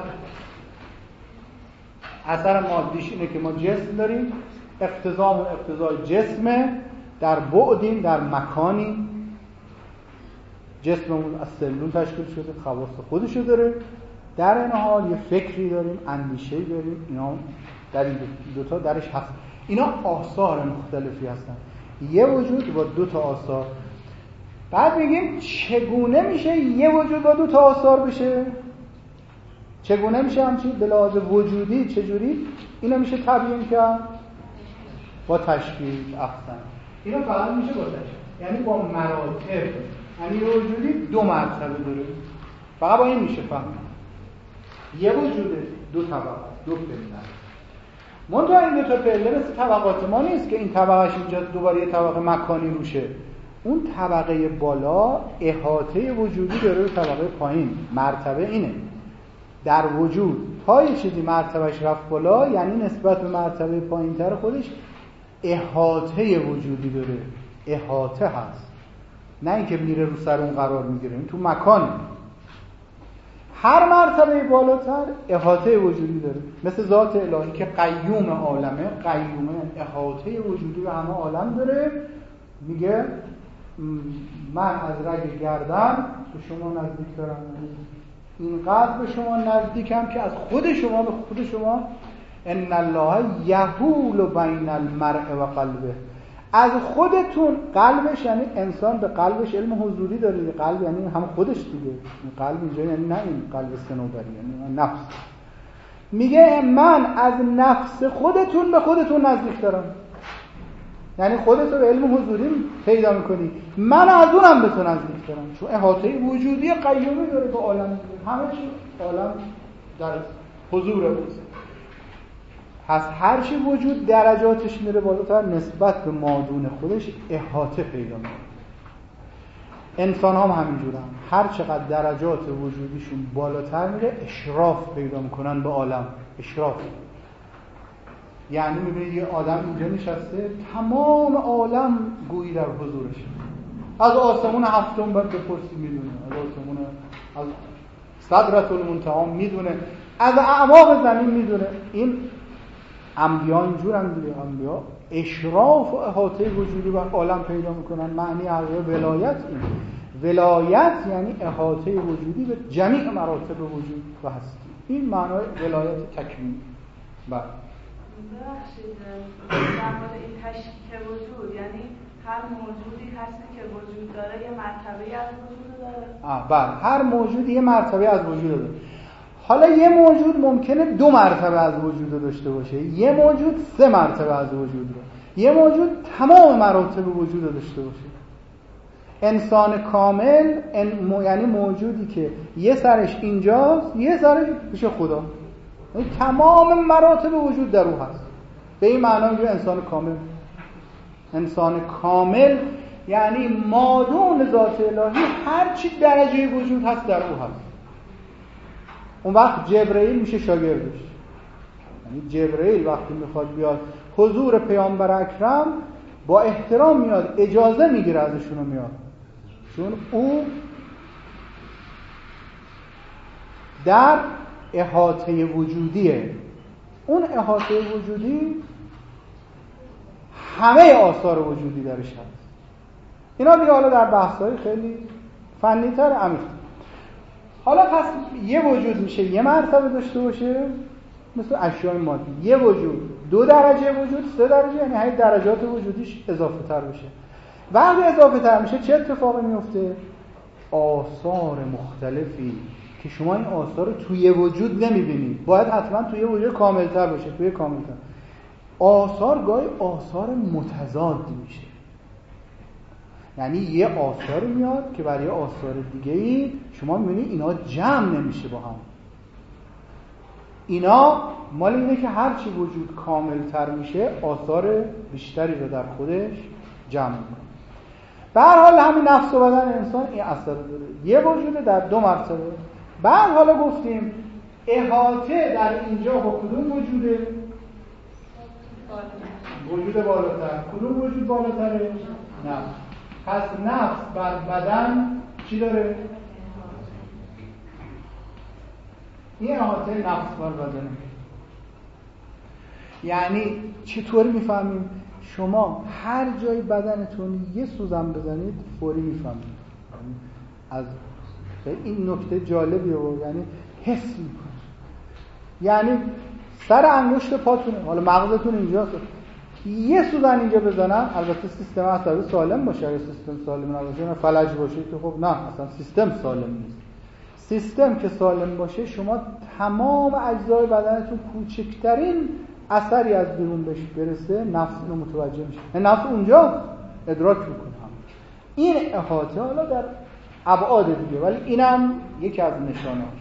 اثر مادیش اینه که ما جسم داریم، اقتضامون اقتضای جسمه، در بعدیم، در مکانیم، جسممون از سلول تشکیل شده، خواص خودشو داره، در این حال یه فکری داریم، اندیشه‌ای داریم، اینا در این دوتا درش هست. اینا آثار مختلفی هستن، یه وجود با دو تا آثار. بعد میگیم چگونه میشه یه وجود با دو تا آثار بشه؟ چگونه میشه همچین به لحاظ وجودی چجوری؟ اینا میشه تبیین کرد با تشکیل. احسن، اینا فقط میشه با تشکیل، یعنی با مراتب. یعنی یه وجودی دو مرتبه داره، فقط با این میشه فهمید. یه وجوده دو طبقه، دو پله. منتها این دو تا پله مثل طبقات ما نیست که این طبقهش اینجا دوباره یه طبقه مکانی روشه. اون طبقه بالا احاطه وجودی داره به طبقه پایین. مرتبه اینه در وجود، تا یه چیزی مرتبهش رفت بالا یعنی نسبت به مرتبه پایینتر خودش احاطه وجودی داره. احاطه هست، نه اینکه میره رو سر اون قرار میگیره، این تو مکانه. هر مرتبه بالاتر احاطه وجودی داره، مثل ذات الهی که قیوم عالمه. قیومه احاطه وجودی به همه عالم داره. میگه من از رگ گردن به شما نزدیک دارم، اینقدر به شما نزدیکم که از خود شما به خود شما. ان الله یحول بین المرء و قلبه. از خودتون، قلبش یعنی انسان به قلبش علم حضوری داره. قلب یعنی هم خودش دیگه. قلب اینجا یعنی نه این قلب صنوبری، یعنی نفس. میگه من از نفس خودتون به خودتون نزدیک دارم، یعنی خودت رو به علم حضوری پیدا میکنی، من از اونم به تو نزدیک دارم، چون احاطه وجودی قیومی داره به عالم. همه چی عالم در حضور اوست. پس هر چی وجود درجاتش میره بالاتر نسبت به مادون خودش احاطه پیدا میکنه. انسان هم همینجورن، هر چقدر درجات وجودیشون بالاتر میره اشراف پیدا میکنن به عالم. اشراف یعنی میبینید یه آدم اینجا نشسته، تمام عالم گویی در حضورش. از آسمون هفتم باید بپرسی میدونه، از آسمون از صدرت المنتهی میدونه، از اعماق زمین میدونه. این انبیا اینجور هم دیگه. انبیا اشراف و احاطه وجودی بر عالم پیدا میکنن. معنی حقیقی ولایت این. ولایت یعنی احاطه وجودی به جمیع مراتب وجود و هستی. این معنای ولایت تکوینی. بله. ببخشید، در مورد این تشکیک وجود یعنی هر موجودی هستی که وجود داره یه مرتبه‌ای از وجود داره؟ آه بله، هر موجودی یه مرتبه از وجود داره. حالا یه موجود ممکنه دو مرتبه از وجود داشته باشه، یه موجود سه مرتبه از وجود رو، یه موجود تمام مراتب وجود داشته باشه. انسان کامل ان... یعنی موجودی که یه سرش اینجاست یه سرش پیش خدا، یعنی تمام مراتب وجود در او هست. به این معنا میگه انسان کامل. انسان کامل یعنی مادون ذات الهی، هر چی درجه وجود هست در او هست. اون وقت جبرئیل میشه شاگردش. یعنی جبرئیل وقتی میخواد بیاد حضور پیامبر اکرم با احترام میاد، اجازه میگیره ازشون میاد، چون او در احاطه وجودیه. اون احاطه وجودی همه آثار وجودی درش هست. اینا دیگه حالا در بحث‌های خیلی فنی‌تر عمیق. حالا پس یه وجود میشه یه مرتبه داشته باشه مثل اشیاء مادی، یه وجود دو درجه وجود، سه درجه، یعنی هی درجات وجودیش اضافه تر بشه. وقتی اضافه تر میشه چه اتفاقی میفته؟ آثار مختلفی که شما این آثار رو توی وجود نمیبینید، باید حتما توی وجود کاملتر باشه. توی کاملتر آثار گاهی آثار متضاد میشه، یعنی یه آثاری میاد که برای آثار دیگه‌ای شما میبینید اینا جمع نمیشه با هم. اینا مال اینه که هرچی وجود کاملتر میشه آثار بیشتری رو در خودش جمع میکنه. به هر حال همین نفس و بدن انسان این اثر داره، یه وجود در دو مرتبه. بعد حالا گفتیم احاطه در اینجا با کدوم وجوده؟ وجود بالاتر. کدوم وجود بالاتره؟ نفس. پس نفس بر بدن چی داره؟ این احاطه نفس بر بدنه. یعنی چطوری میفهمیم؟ شما هر جای بدنتون یه سوزن بزنید فوری میفهمید. از این نکته جالبیه و یعنی حس میکنید. یعنی سر انگشت پاتونه، حالا مغزتون اینجاست، یه سوزن اینجا بزنن، البته سیستم عصبی سالم باشه، اگه سیستم سالم نباشه فلج باشه که خب نه، اصلا سیستم سالم نیست. سیستم که سالم باشه شما تمام اجزای بدنتون کوچکترین اثری از بیرون بهش برسه نفس اینو متوجه میشه، نفس اونجا ادراک میکنه. این احاطه حالا در ابعاد دیگه، ولی اینم یکی از نشانه‌اش.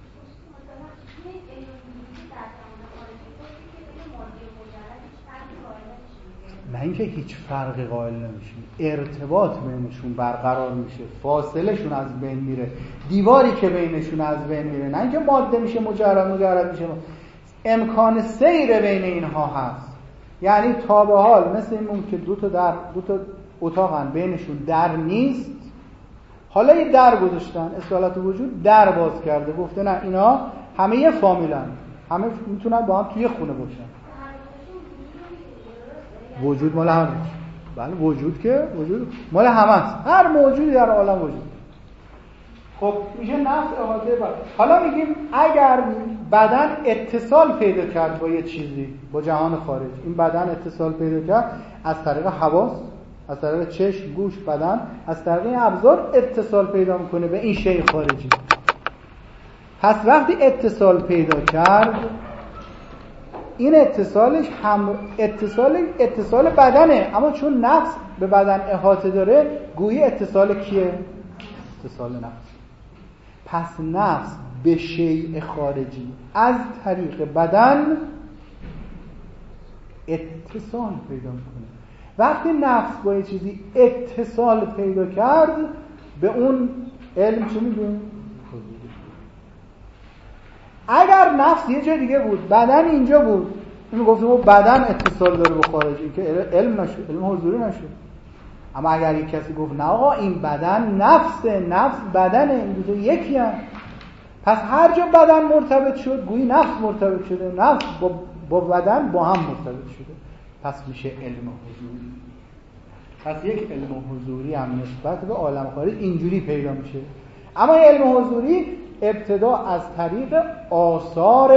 نه اینکه هیچ فرقی قائل نمیشیم، ارتباط بینشون برقرار میشه، فاصله شون از بین میره، دیواری که بینشون از بین میره. نه اینکه ماده میشه مجرد مجرد میشه، امکان سیر بین اینها هست. یعنی تا به حال مثل این که دو تا در دو تا اتاقن بینشون در نیست، حالا یه در گذاشتن، اصالت وجود در باز کرده، گفته نه اینا همه یه فامیلن، همه میتونن با هم توی خونه باشن. وجود مال همه. بله وجود که وجود مال همه است، هر موجودی در عالم وجود. خب میشه نفس احاطه بر. حالا میگیم اگر بدن اتصال پیدا کرد با یه چیزی، با جهان خارج، این بدن اتصال پیدا کرد از طریق حواس، از طریق چشم، گوش، بدن، از طریق این ابزار اتصال پیدا میکنه به این شیء خارجی. پس وقتی اتصال پیدا کرد، این اتصالش هم اتصال اتصال بدنه، اما چون نفس به بدن احاطه داره گویی اتصال کیه؟ اتصال نفس. پس نفس به شیء خارجی از طریق بدن اتصال پیدا میکنه. وقتی نفس با یه چیزی اتصال پیدا کرد به اون علم چی میگیم؟ اگر نفس یه جای دیگه بود، بدن اینجا بود، اینو گفتیم و بدن اتصال داره به خارجی که علم نشد، علم حضوری نشد. اما اگر یک کسی گفت نه آقا این بدن نفسه، نفس بدنه، این دو تا یکی هم، پس هر جا بدن مرتبط شد گویی نفس مرتبط شده، نفس با, با بدن با هم مرتبط شده، پس میشه علم حضوری. پس یک علم حضوری هم نسبت به عالم خارج اینجوری پیدا میشه. اما علم حضوری ابتدا از طریق آثار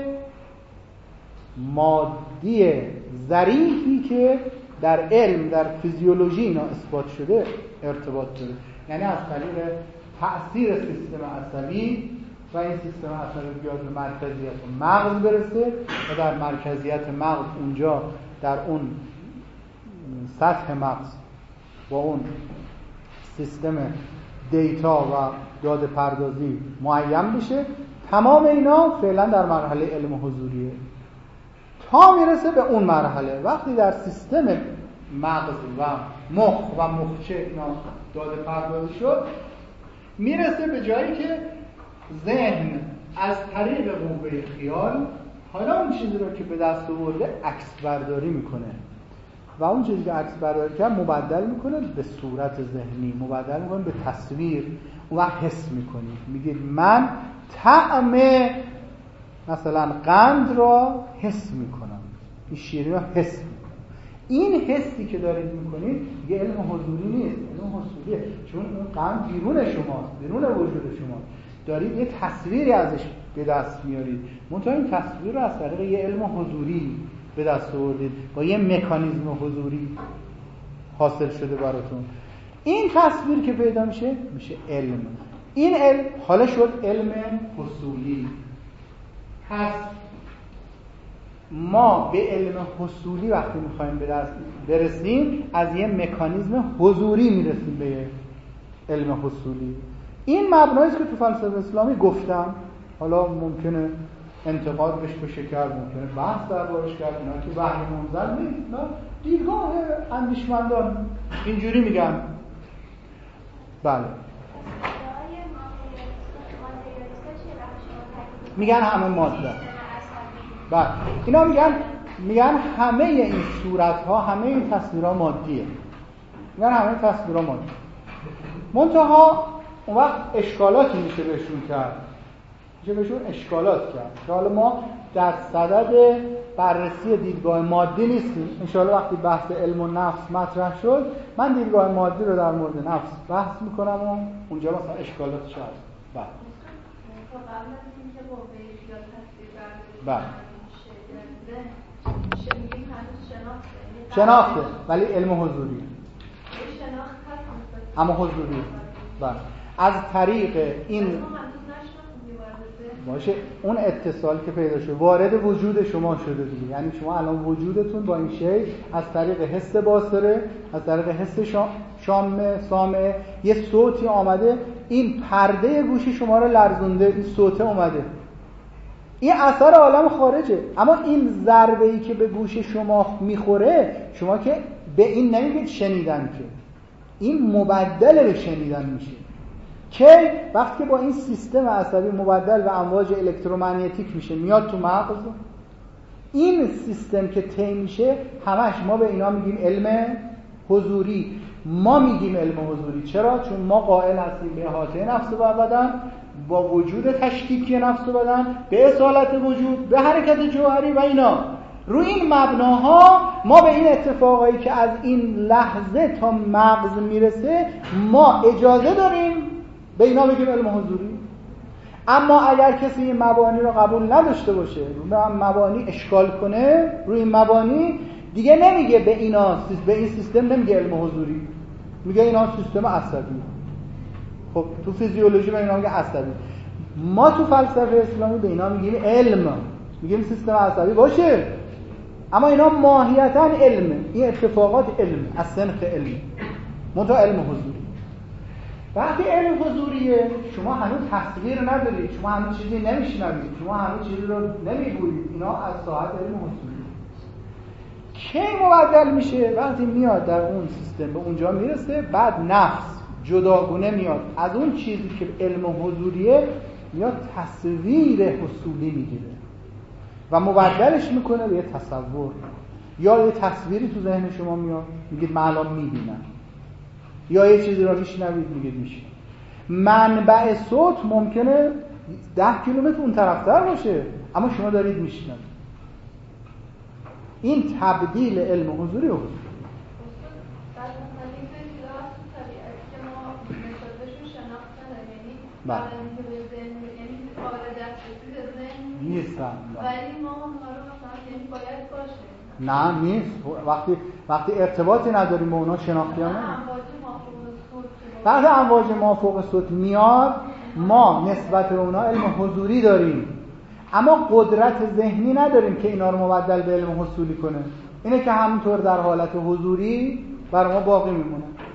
مادی ظریفی که در علم، در فیزیولوژی اینا اثبات شده ارتباط داره. یعنی از طریق تأثیر سیستم عصبی و این سیستم عصبی بیاد به مرکزیت مغز برسه و در مرکزیت مغز اونجا در اون سطح مغز با اون سیستم دیتا و داده پردازی معین بشه. تمام اینا فعلا در مرحله علم حضوریه تا میرسه به اون مرحله. وقتی در سیستم مغز و مخ و مخچه اینا داده پردازی شد، میرسه به جایی که ذهن از طریق قوه خیال حالا اون چیزی رو که به دست آورده عکس برداری میکنه و اون چیزی که عکس برداری کرد مبدل میکنه به صورت ذهنی، مبدل میکنه به تصویر. اون وقت حس میکنید، میگید من طعم مثلا قند را حس میکنم، این شیرین را حس میکنم. این حسی که دارید میکنید یه علم حضوری نیست، علم حضوریه، چون اون قند بیرون شماست، بیرون وجود شماست، دارید یه تصویری ازش به دست میارید. منتها این تصویر رو از طریق یه علم حضوری به دست آوردید، با یه مکانیزم حضوری حاصل شده براتون. این تصویر که پیدا میشه میشه علم. این علم حالا شد علم حصولی. پس ما به علم حصولی وقتی میخوایم به دست برسیم از یه مکانیزم حضوری میرسیم به علم حصولی. این مبناییست که تو فلسفه اسلامی گفتم. حالا ممکنه انتقاد بهش بشه کرد، ممکنه بحث دربارش کرد، اینا که وحی منزل نیست، نه دیدگاه اندیشمندان اینجوری میگن. بله میگن همه ماده. بله اینا میگن میگن همه این صورت‌ها، همه این تصویرها مادیه. میگن همه این تصویرها مادیه. منتها اون وقت اشکالاتی میشه بهشون کرد. میشه بهشون اشکالات کرد. که حالا ما در صدد بررسی دیدگاه مادی نیستیم. ان شاءالله وقتی بحث علم و نفس مطرح شد، من دیدگاه مادی رو در مورد نفس بحث میکنم و اونجا مثلا اشکالاتش هست. بله. قبل از اینکه قوه خیال تصویر برداری بله. شه میگیم هنوز شناخته. شناخته ولی علم حضوری. شناخت هست اما حضوری. بله. از طریق این باشه اون اتصال که پیدا شد وارد وجود شما شده دیگه. یعنی شما الان وجودتون با این شی از طریق حس باصره، از طریق حس شامه سامعه، یه صوتی آمده، این پرده گوشی شما رو لرزونده، این صوته اومده، این اثر عالم خارجه. اما این ضربه‌ای که به گوش شما میخوره، شما که به این نمیگید شنیدن، که این مبدل به شنیدن میشه. که وقتی با این سیستم عصبی مبدل به امواج الکترومغناطیک میشه، میاد تو مغز، این سیستم که طی میشه، همش ما به اینا میگیم علم حضوری. ما میگیم علم حضوری چرا؟ چون ما قائل هستیم به احاطه نفس و بدن، با وجود تشکیکی نفس و بدن، به اصالت وجود، به حرکت جوهری و اینا. روی این مبناها ما به این اتفاقایی که از این لحظه تا مغز میرسه ما اجازه داریم به اینا بگیم علم حضوری. اما اگر کسی این مبانی رو قبول نداشته باشه، روی مبانی اشکال کنه، روی این مبانی دیگه نمیگه به اینا، به این سیستم نمیگه علم حضوری، میگه اینا سیستم عصبی. خب تو فیزیولوژی به اینا میگه عصبی. ما تو فلسفه اسلامی به اینا میگیم علم، میگیم سیستم عصبی باشه، اما اینا ماهیتا علمه. این اتفاقات علم، از صنف علم، منتها علم حضوری. وقتی علم حضوریه، شما هنوز تصویر ندارید، شما هنوز چیزی نمیشنوید، شما هنوز چیزی رو نمیگویید. اینا از ساحت علم حضوری. کی مبدل میشه؟ وقتی میاد در اون سیستم به اونجا میرسه، بعد نفس جداگونه میاد از اون چیزی که علم حضوریه، میاد تصویر حصولی میگیره و مبدلش میکنه به یه تصور. یا یه تصویری تو ذهن شما میاد، میگید من الان میبینم، یا یه چیزی رو میشنوید میگید میشنوید. منبع صوت ممکنه ده کیلومتر اون طرفتر باشه، اما شما دارید میشنوید. این تبدیل علم حضوری و حضوری. نیستم ولی ما اونها رو مثلا یعنی باید باشه. نه نیست. وقتی وقتی ارتباطی نداریم با اونا شناختی هم نه. وقتی امواج مافوق صوت میاد، ما نسبت به اونا علم حضوری داریم، اما قدرت ذهنی نداریم که اینا رو مبدل به علم حصولی کنه. اینه که همونطور در حالت حضوری برای ما باقی میمونه.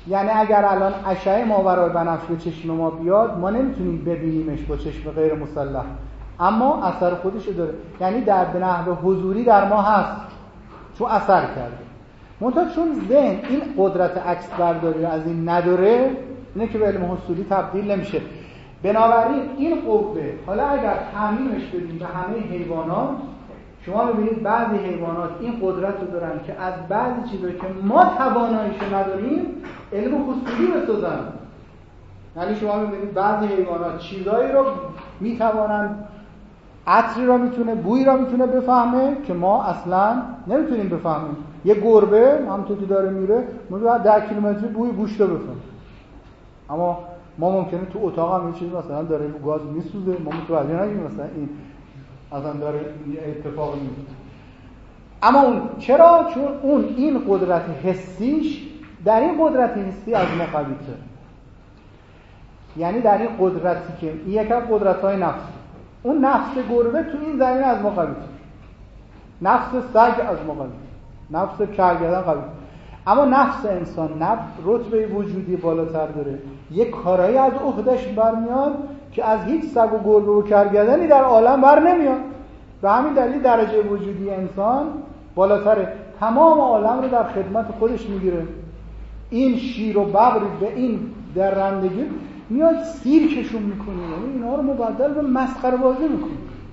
یعنی اگر الان اشعه ماورای بنفش به چشم ما بیاد ما نمیتونیم ببینیمش با چشم غیر مسلح، اما اثر خودشو داره. یعنی در به نحو حضوری در ما هست چون اثر کرده. منتها چون ذهن این قدرت عکس برداری از این نداره، اینه که به علم حصولی تبدیل نمیشه. بنابراین این قوه حالا اگر تعمیمش بدیم به همه حیوانات، شما ببینید بعضی حیوانات این قدرت رو دارن که از بعضی چیزایی که ما تواناییش نداریم علم حصولی بسازن. یعنی شما ببینید بعضی حیوانات چیزایی رو میتوانن، عطری رو میتونه، بویی رو میتونه بفهمه که ما اصلا نمیتونیم بفهمیم. یه گربه همونطور که داره میره ما ده کیلومتری بوی گوشت رو بفهمیم، اما ما ممکنه تو اتاق هم یه چیز مثلا داره رو گاز میسوزه ما متوجه نشیم مثلا این اصلا داره این اتفاق میفته. اما اون چرا؟ چون اون این قدرت حسیش در این قدرت حسی از ما قوی‌تره. یعنی در این قدرتی که این یکم قدرت‌های نفس، اون نفس گربه تو این زمینه از ما قوی‌تره، نفس سگ از ما قوی‌تره، نفس کرگدن قوی‌تره. اما نفس انسان نفس رتبه وجودی بالاتر داره، یک کارایی از عهده‌اش برمیاد که از هیچ سگ و گربه و کرگدنی در عالم بر نمیاد. به همین دلیل درجه وجودی انسان بالاتره، تمام عالم رو در خدمت خودش میگیره. این شیر و ببر به این درندگی میاد سیرکشون میکنه، یعنی اینا رو مبدل به مسخره بازی میکنه.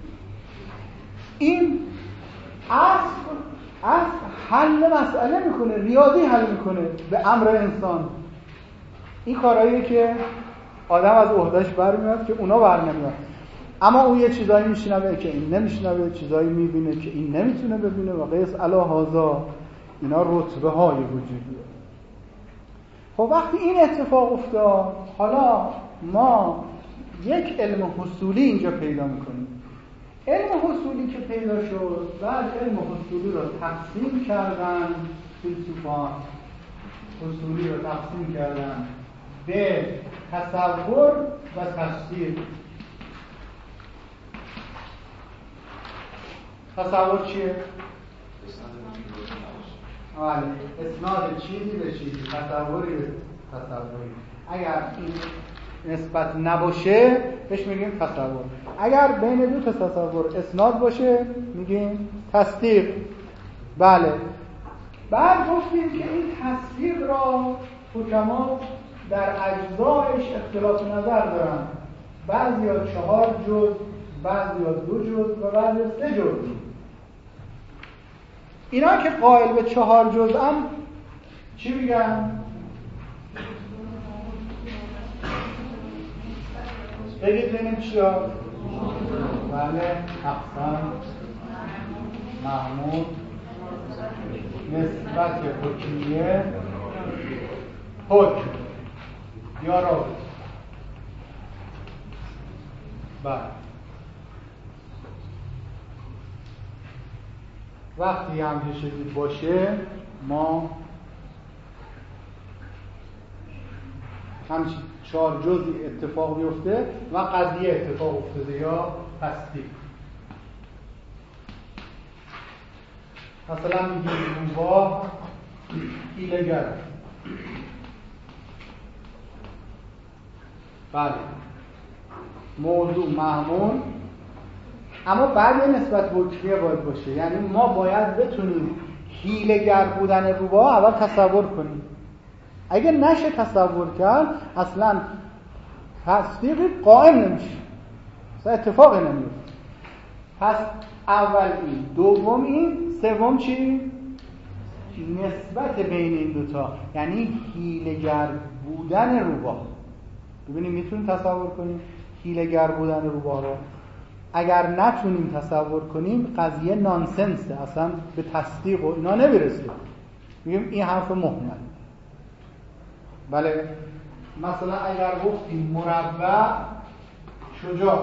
این اصل اصل حل مسئله میکنه، ریاضی حل میکنه به امر انسان. این کارهاییه که آدم از عهدهش برمیاد که اونا بر نمیاد. اما اون یه چیزایی میشنوه که این نمیشنوه، چیزایی میبینه که این نمیتونه ببینه و قیس علی هذا. اینا رتبه های وجودیه. خب وقتی این اتفاق افتاد، حالا ما یک علم حصولی اینجا پیدا میکنیم. علم حصولی که پیدا شد، بعد علم حصولی رو تقسیم کردن، فیلسوفان حصولی رو تقسیم کردن به تصور و تفسیر. تصور چیه؟ آره، اسناد چیزی به چیزی، تصوری به تصوری. اگر این نسبت نباشه بهش میگیم تصور. اگر بین دو تا تصور اسناد باشه میگیم تصدیق. بله. بعد گفتیم که این تصدیق را حکما در اجزایش اختلاف نظر دارن. بعضیا چهار جز، بعضیا دو جز و بعضیا سه جز. اینا که قائل به چهار جز هم چی میگن؟ بگید ببینیم چیا؟ بله، اقسام، محمود، نسبت حکمیه، حکم یا رابط. بله. وقتی همچین چیزی باشه ما همچین چهار جزئی اتفاق بیفته و قضیه اتفاق افتاده یا تصدیق. مثلا میگیم روباه حیله‌گر. بله. موضوع محمول، اما بعد یه نسبت حکمیه باید باشه. یعنی ما باید بتونیم حیله‌گر بودن روباه اول تصور کنیم. اگه نشه تصور کرد اصلا تصدیق قائم نمیشه، اصلا اتفاقی نمیفته. پس اول این، دوم این، سوم چی؟ نسبت بین این دوتا، یعنی حیله‌گر بودن روباه. ببینیم میتونیم تصور کنیم حیله‌گر بودن روباه رو. اگر نتونیم تصور کنیم قضیه نانسنسه، اصلا به تصدیق و اینا نمیرسه، میگیم این حرف مهمل. بله. مثلا اگر گفتیم مربع شجاع،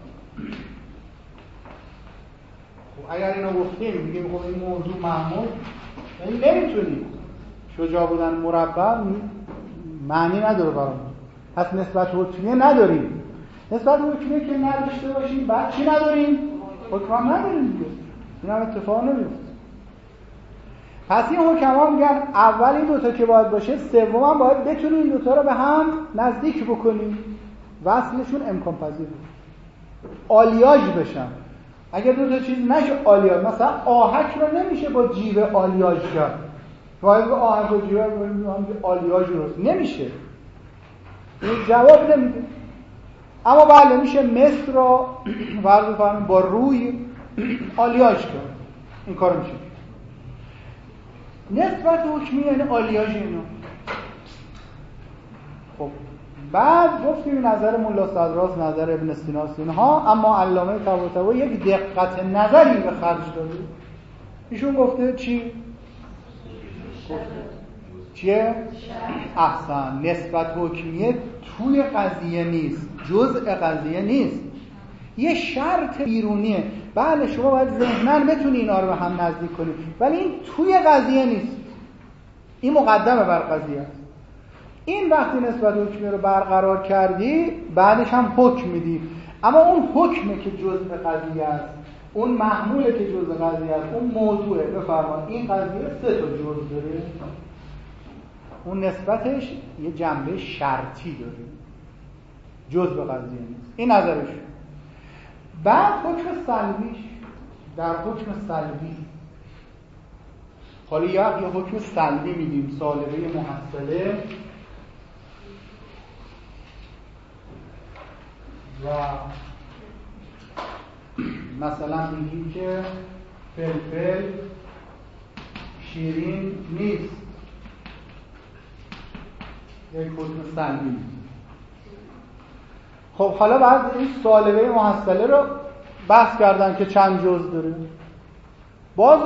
خب اگر اینو گفتیم میگیم خب این موضوع محمول، یعنی نمیتونیم شجاع بودن مربع معنی نداره برامون. پس نسبت حکمیه نداریم. نسبت حکمیه که نداشته باشیم بعد چی نداریم؟ حکم نداریم دیگه. این هم اتفاق نمیفته. پس این حکما میگن اول این دوتا که باید باشه، سوم هم باید بتونی این دوتا رو به هم نزدیک بکنی، وصلشون امکان پذیر بود، آلیاژ بشن. اگر دوتا چیز نشه آلیاژ، مثلا آهک رو نمیشه با جیوه آلیاژ کرد، باید با آهک و جیوه هم آلیاژ رو نمیشه، این جواب نمیده. اما بله میشه مصر رو فرض بفرمایید با روی آلیاژ کرد، این کارو میشه. نسبت حکمی یعنی آلیاژ اینو. خب بعد گفتیم نظر ملا صدراست، نظر ابن سیناست اینها، اما علامه طباطبایی یک دقت نظری به خرج داده. ایشون گفته چی؟ چیه؟ احسن، نسبت حکمیه توی قضیه نیست، جزء قضیه نیست، یه شرط بیرونیه. بله شما باید ذهناً بتونی اینا رو به هم نزدیک کنی، ولی این توی قضیه نیست، این مقدمه بر قضیه است. این وقتی نسبت حکمی رو برقرار کردی بعدش هم حکم میدی، اما اون حکمه که جزء قضیه است، اون محموله که جزء قضیه است، اون موضوعه. بفرمایید این قضیه سه تا جزء داره، اون نسبتش یه جنبه شرطی داره، جزء قضیه نیست. این نظرش. بعد حکم سلبیش، در حکم سلبی حالا یا یه حکم سلبی میدیم، سالبه محصله و مثلا میگیم که فلفل شیرین نیست، یک حکم سلبی. خب حالا بعد این سالبه محصله رو بحث کردن که چند جزء داره، باز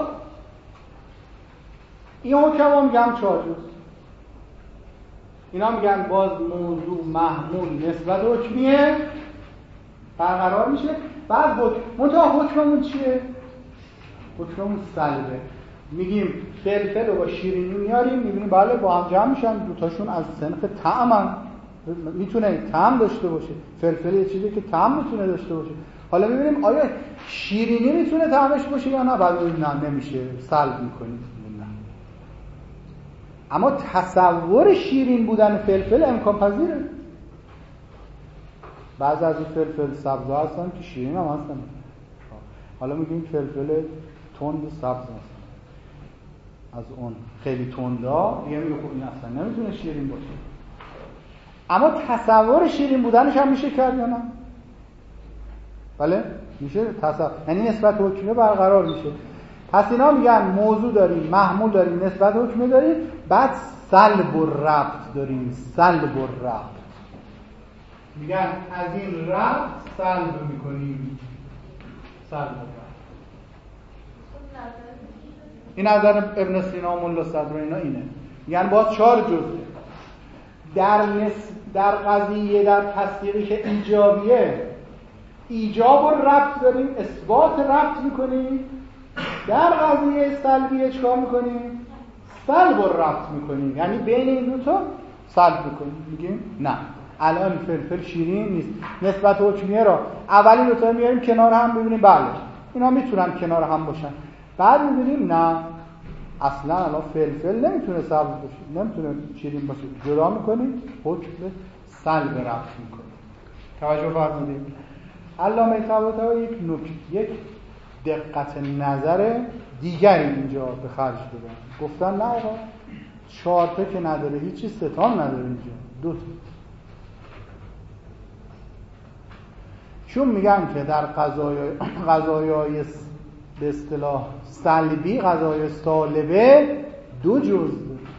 این حکم هم میگم چهار جزء. اینا میگن باز موضوع محمول نسبت حکمیه برقرار میشه. بعد حکم منتها حکممون چیه؟ حکممون سلبه. میگیم فلفل رو با شیرینی میاریم، میبینیم بله با هم جمع میشن، دوتاشون از صنف طعمن، میتونه طعم داشته باشه. فلفل یه چیزی که طعم میتونه داشته باشه. حالا میبینیم آیا شیرینی میتونه طعمش باشه یا نه؟ بعد نه نمیشه، سلب میکنیم. اما تصور شیرین بودن فلفل امکان پذیره. بعضی از این فلفل سبزا هستن که شیرین هم هستن. حالا میگیم فلفل تند و سبز هستن، از اون خیلی تندا دیگه میگه خب این اصلا نمیتونه شیرین باشه. اما تصور شیرین بودنش هم میشه کرد یا نه؟ بله میشه تصور، یعنی نسبت حکمی برقرار میشه. پس اینا میگن موضوع داریم، محمول داریم، نسبت حکمی داریم، بعد سلب و ربط داریم. سلب و ربط میگن از این ربط سلب میکنیم. سلب و ربط. این نظر ابن سینا و ملا صدر اینا اینه. میگن باز چهار جزء در نس... در قضیه، در تصدیقی که ایجابیه ایجاب و ربط داریم، اثبات ربط میکنیم. در قضیه سلبیه چکار میکنیم؟ سلب و ربط میکنیم، یعنی بین این دو تا سلب میکنیم. میگیم نه الان فلفل شیرین نیست، نسبت حکمیه را اولی دو تا میاریم کنار هم، ببینیم بله اینا میتونن کنار هم باشن. بعد میبینیم نه اصلا الان فلفل نمیتونه سبز باشه، نمیتونه شیرین باشه، جدا میکنیم، حکم سلب ربط میکنیم. توجه فرمودید؟ علامه طباطبایی یک نکته، یک دقت نظر دیگری اینجا به خرج دادن. گفتن نه آقا چهار تا که نداره، هیچی ستام نداره اینجا، دو تا. چون میگن که در قضایای قضایای به اصطلاح سلبی، قضایای سالبه دو جزء،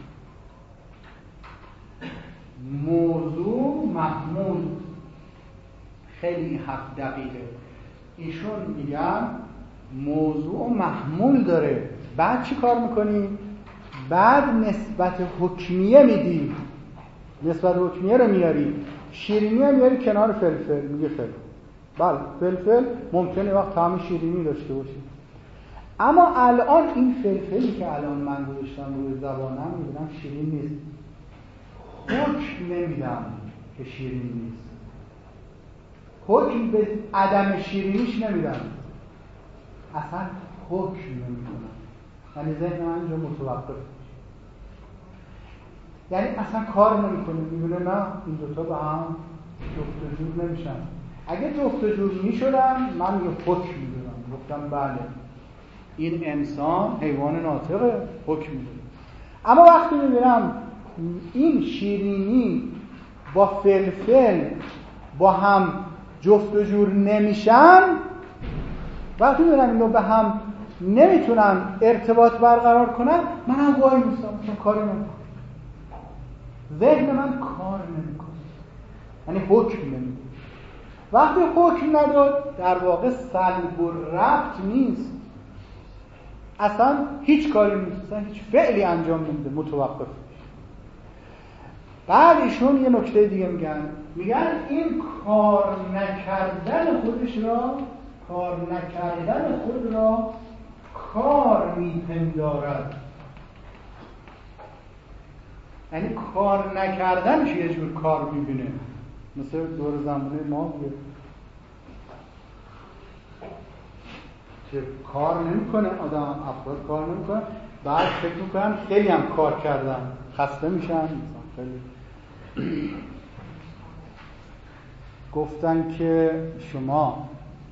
موضوع محمول. خیلی حق دقیقه. ایشون میگن موضوع محمول داره، بعد چی کار میکنی؟ بعد نسبت حکمیه میدی، نسبت حکمیه رو میاری، شیرینی هم میاری کنار فلفل، میگه فلفل. بله فلفل ممکنه وقت طعم شیرینی داشته باشه، اما الان این فلفلی که الان من گذاشتم روی زبانم میبینم شیرین نیست، حکم نمیدم که شیرین نیست، حکم به عدم شیرینیش نمیدم، اصلا حکم نمیدونم. یعنی ذهن من اینجا متوقف، یعنی اصلا کار نمیکنه، میبینه نه این دوتا با هم جفت و جور نمیشن. اگه جفت و جور میشدن من یه حکم میدونم، گفتم بله این انسان حیوان ناطقه، حکم میدونم. اما وقتی میبینم این شیرینی با فلفل با هم جفت و جور نمیشن، وقتی میبینم اینو به هم نمیتونن ارتباط برقرار کنن، من هم وای میستم، مثلا کاری نمیکنم، ذهن من کار نمیکنه، یعنی حکم نمیده. وقتی حکم نداد در واقع سلب و ربط نیست، اصلا هیچ کاری نیست، اصلا هیچ فعلی انجام نمیده، متوقف. بعد ایشون یه نکته دیگه میگن، میگن این کار نکردن خودش را، کار نکردن خود را کار میپندارد. یعنی کار نکردنش یه جور کار میبینه، مثل دور زمانه ما بود که کار نمیکنه آدم، افراد کار نمیکنه، بعد فکر میکنن خیلی هم کار کردن، خسته میشن. خیلی گفتن که شما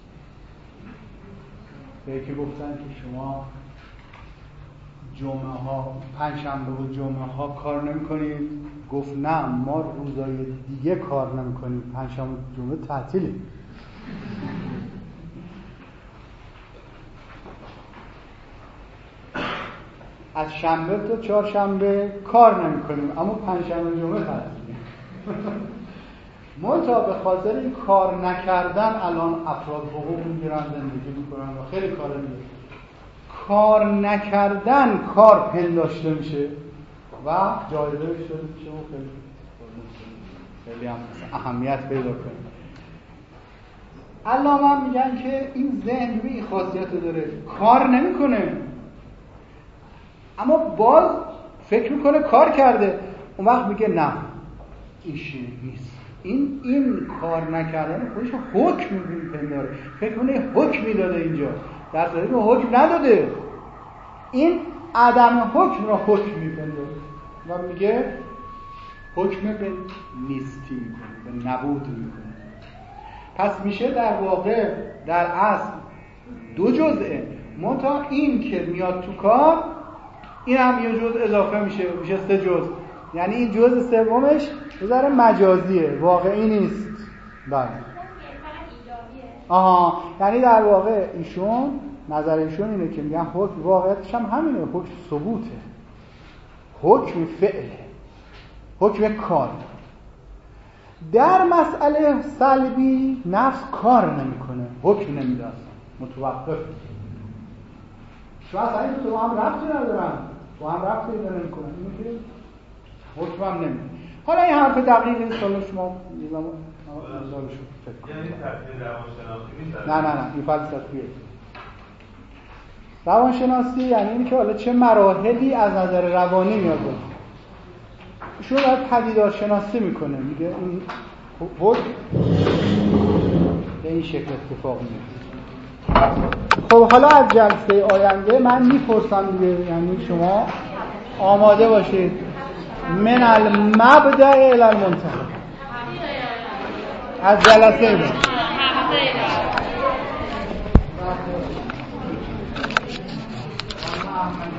به یکی گفتن که شما جمعه ها پنجشنبه و جمعه ها کار نمی کنید؟ گفت نه، ما روزای دیگه کار نمی کنیم، پنجشنبه و جمعه تعطیلیم. از شنبه تا چهارشنبه کار نمی کنیم، اما پنجشنبه و جمعه تعطیلیم. منتها به خاطر این کار نکردن الان افراد حقوق میگیرن، زندگی میکنن و خیلی کار میگیرن. کار نکردن کار پنداشته میشه و جایزه شده میشه و خیلی خیلی هم اهمیت پیدا کنه. علامه میگن که این ذهن به این خاصیت داره، کار نمیکنه اما باز فکر میکنه کار کرده. اون وقت میگه نه این شیرین نیست، این این کار نکردن خودش حکم میپنداره، فکر کنه حکم میداده اینجا، در صورتی که حکم نداده. این عدم حکم را حکم میپنداره و میگه حکم به نیستی میکنه، به نبود میکنه. پس میشه در واقع در اصل دو جزئه، منتها این که میاد تو کار این هم یه جزء اضافه میشه، میشه سه جزء. یعنی این جزء سومش یه ذره مجازیه، واقعی نیست. بله. آها، یعنی در واقع ایشون نظر ایشون اینه که میگن حکم واقعیتش هم همینه، حکم ثبوته، حکم فعله، حکم کار. در مسئله سلبی نفس کار نمیکنه، حکم نمیده، متوقف. شما اصلا این تو هم ربطی ندارن، با هم ربطی نمیکنن، اینه که حکم هم نمیده. حالا این حرف دقیقی نیست، حالا شما میگم نظرشو فکر کنید. یعنی تفسیر روانشناسی نیست؟ نه نه نه، این فلسفیه. روانشناسی یعنی این که حالا چه مراحلی از نظر روانی میاد. ایشون باید پدیدارشناسی میکنه، میگه این حکم به این شکل اتفاق میفته. خب حالا از جلسه آینده من میپرسم دیگه، یعنی شما آماده باشید. من المبدأ الی المنتهی. از جلسه بعد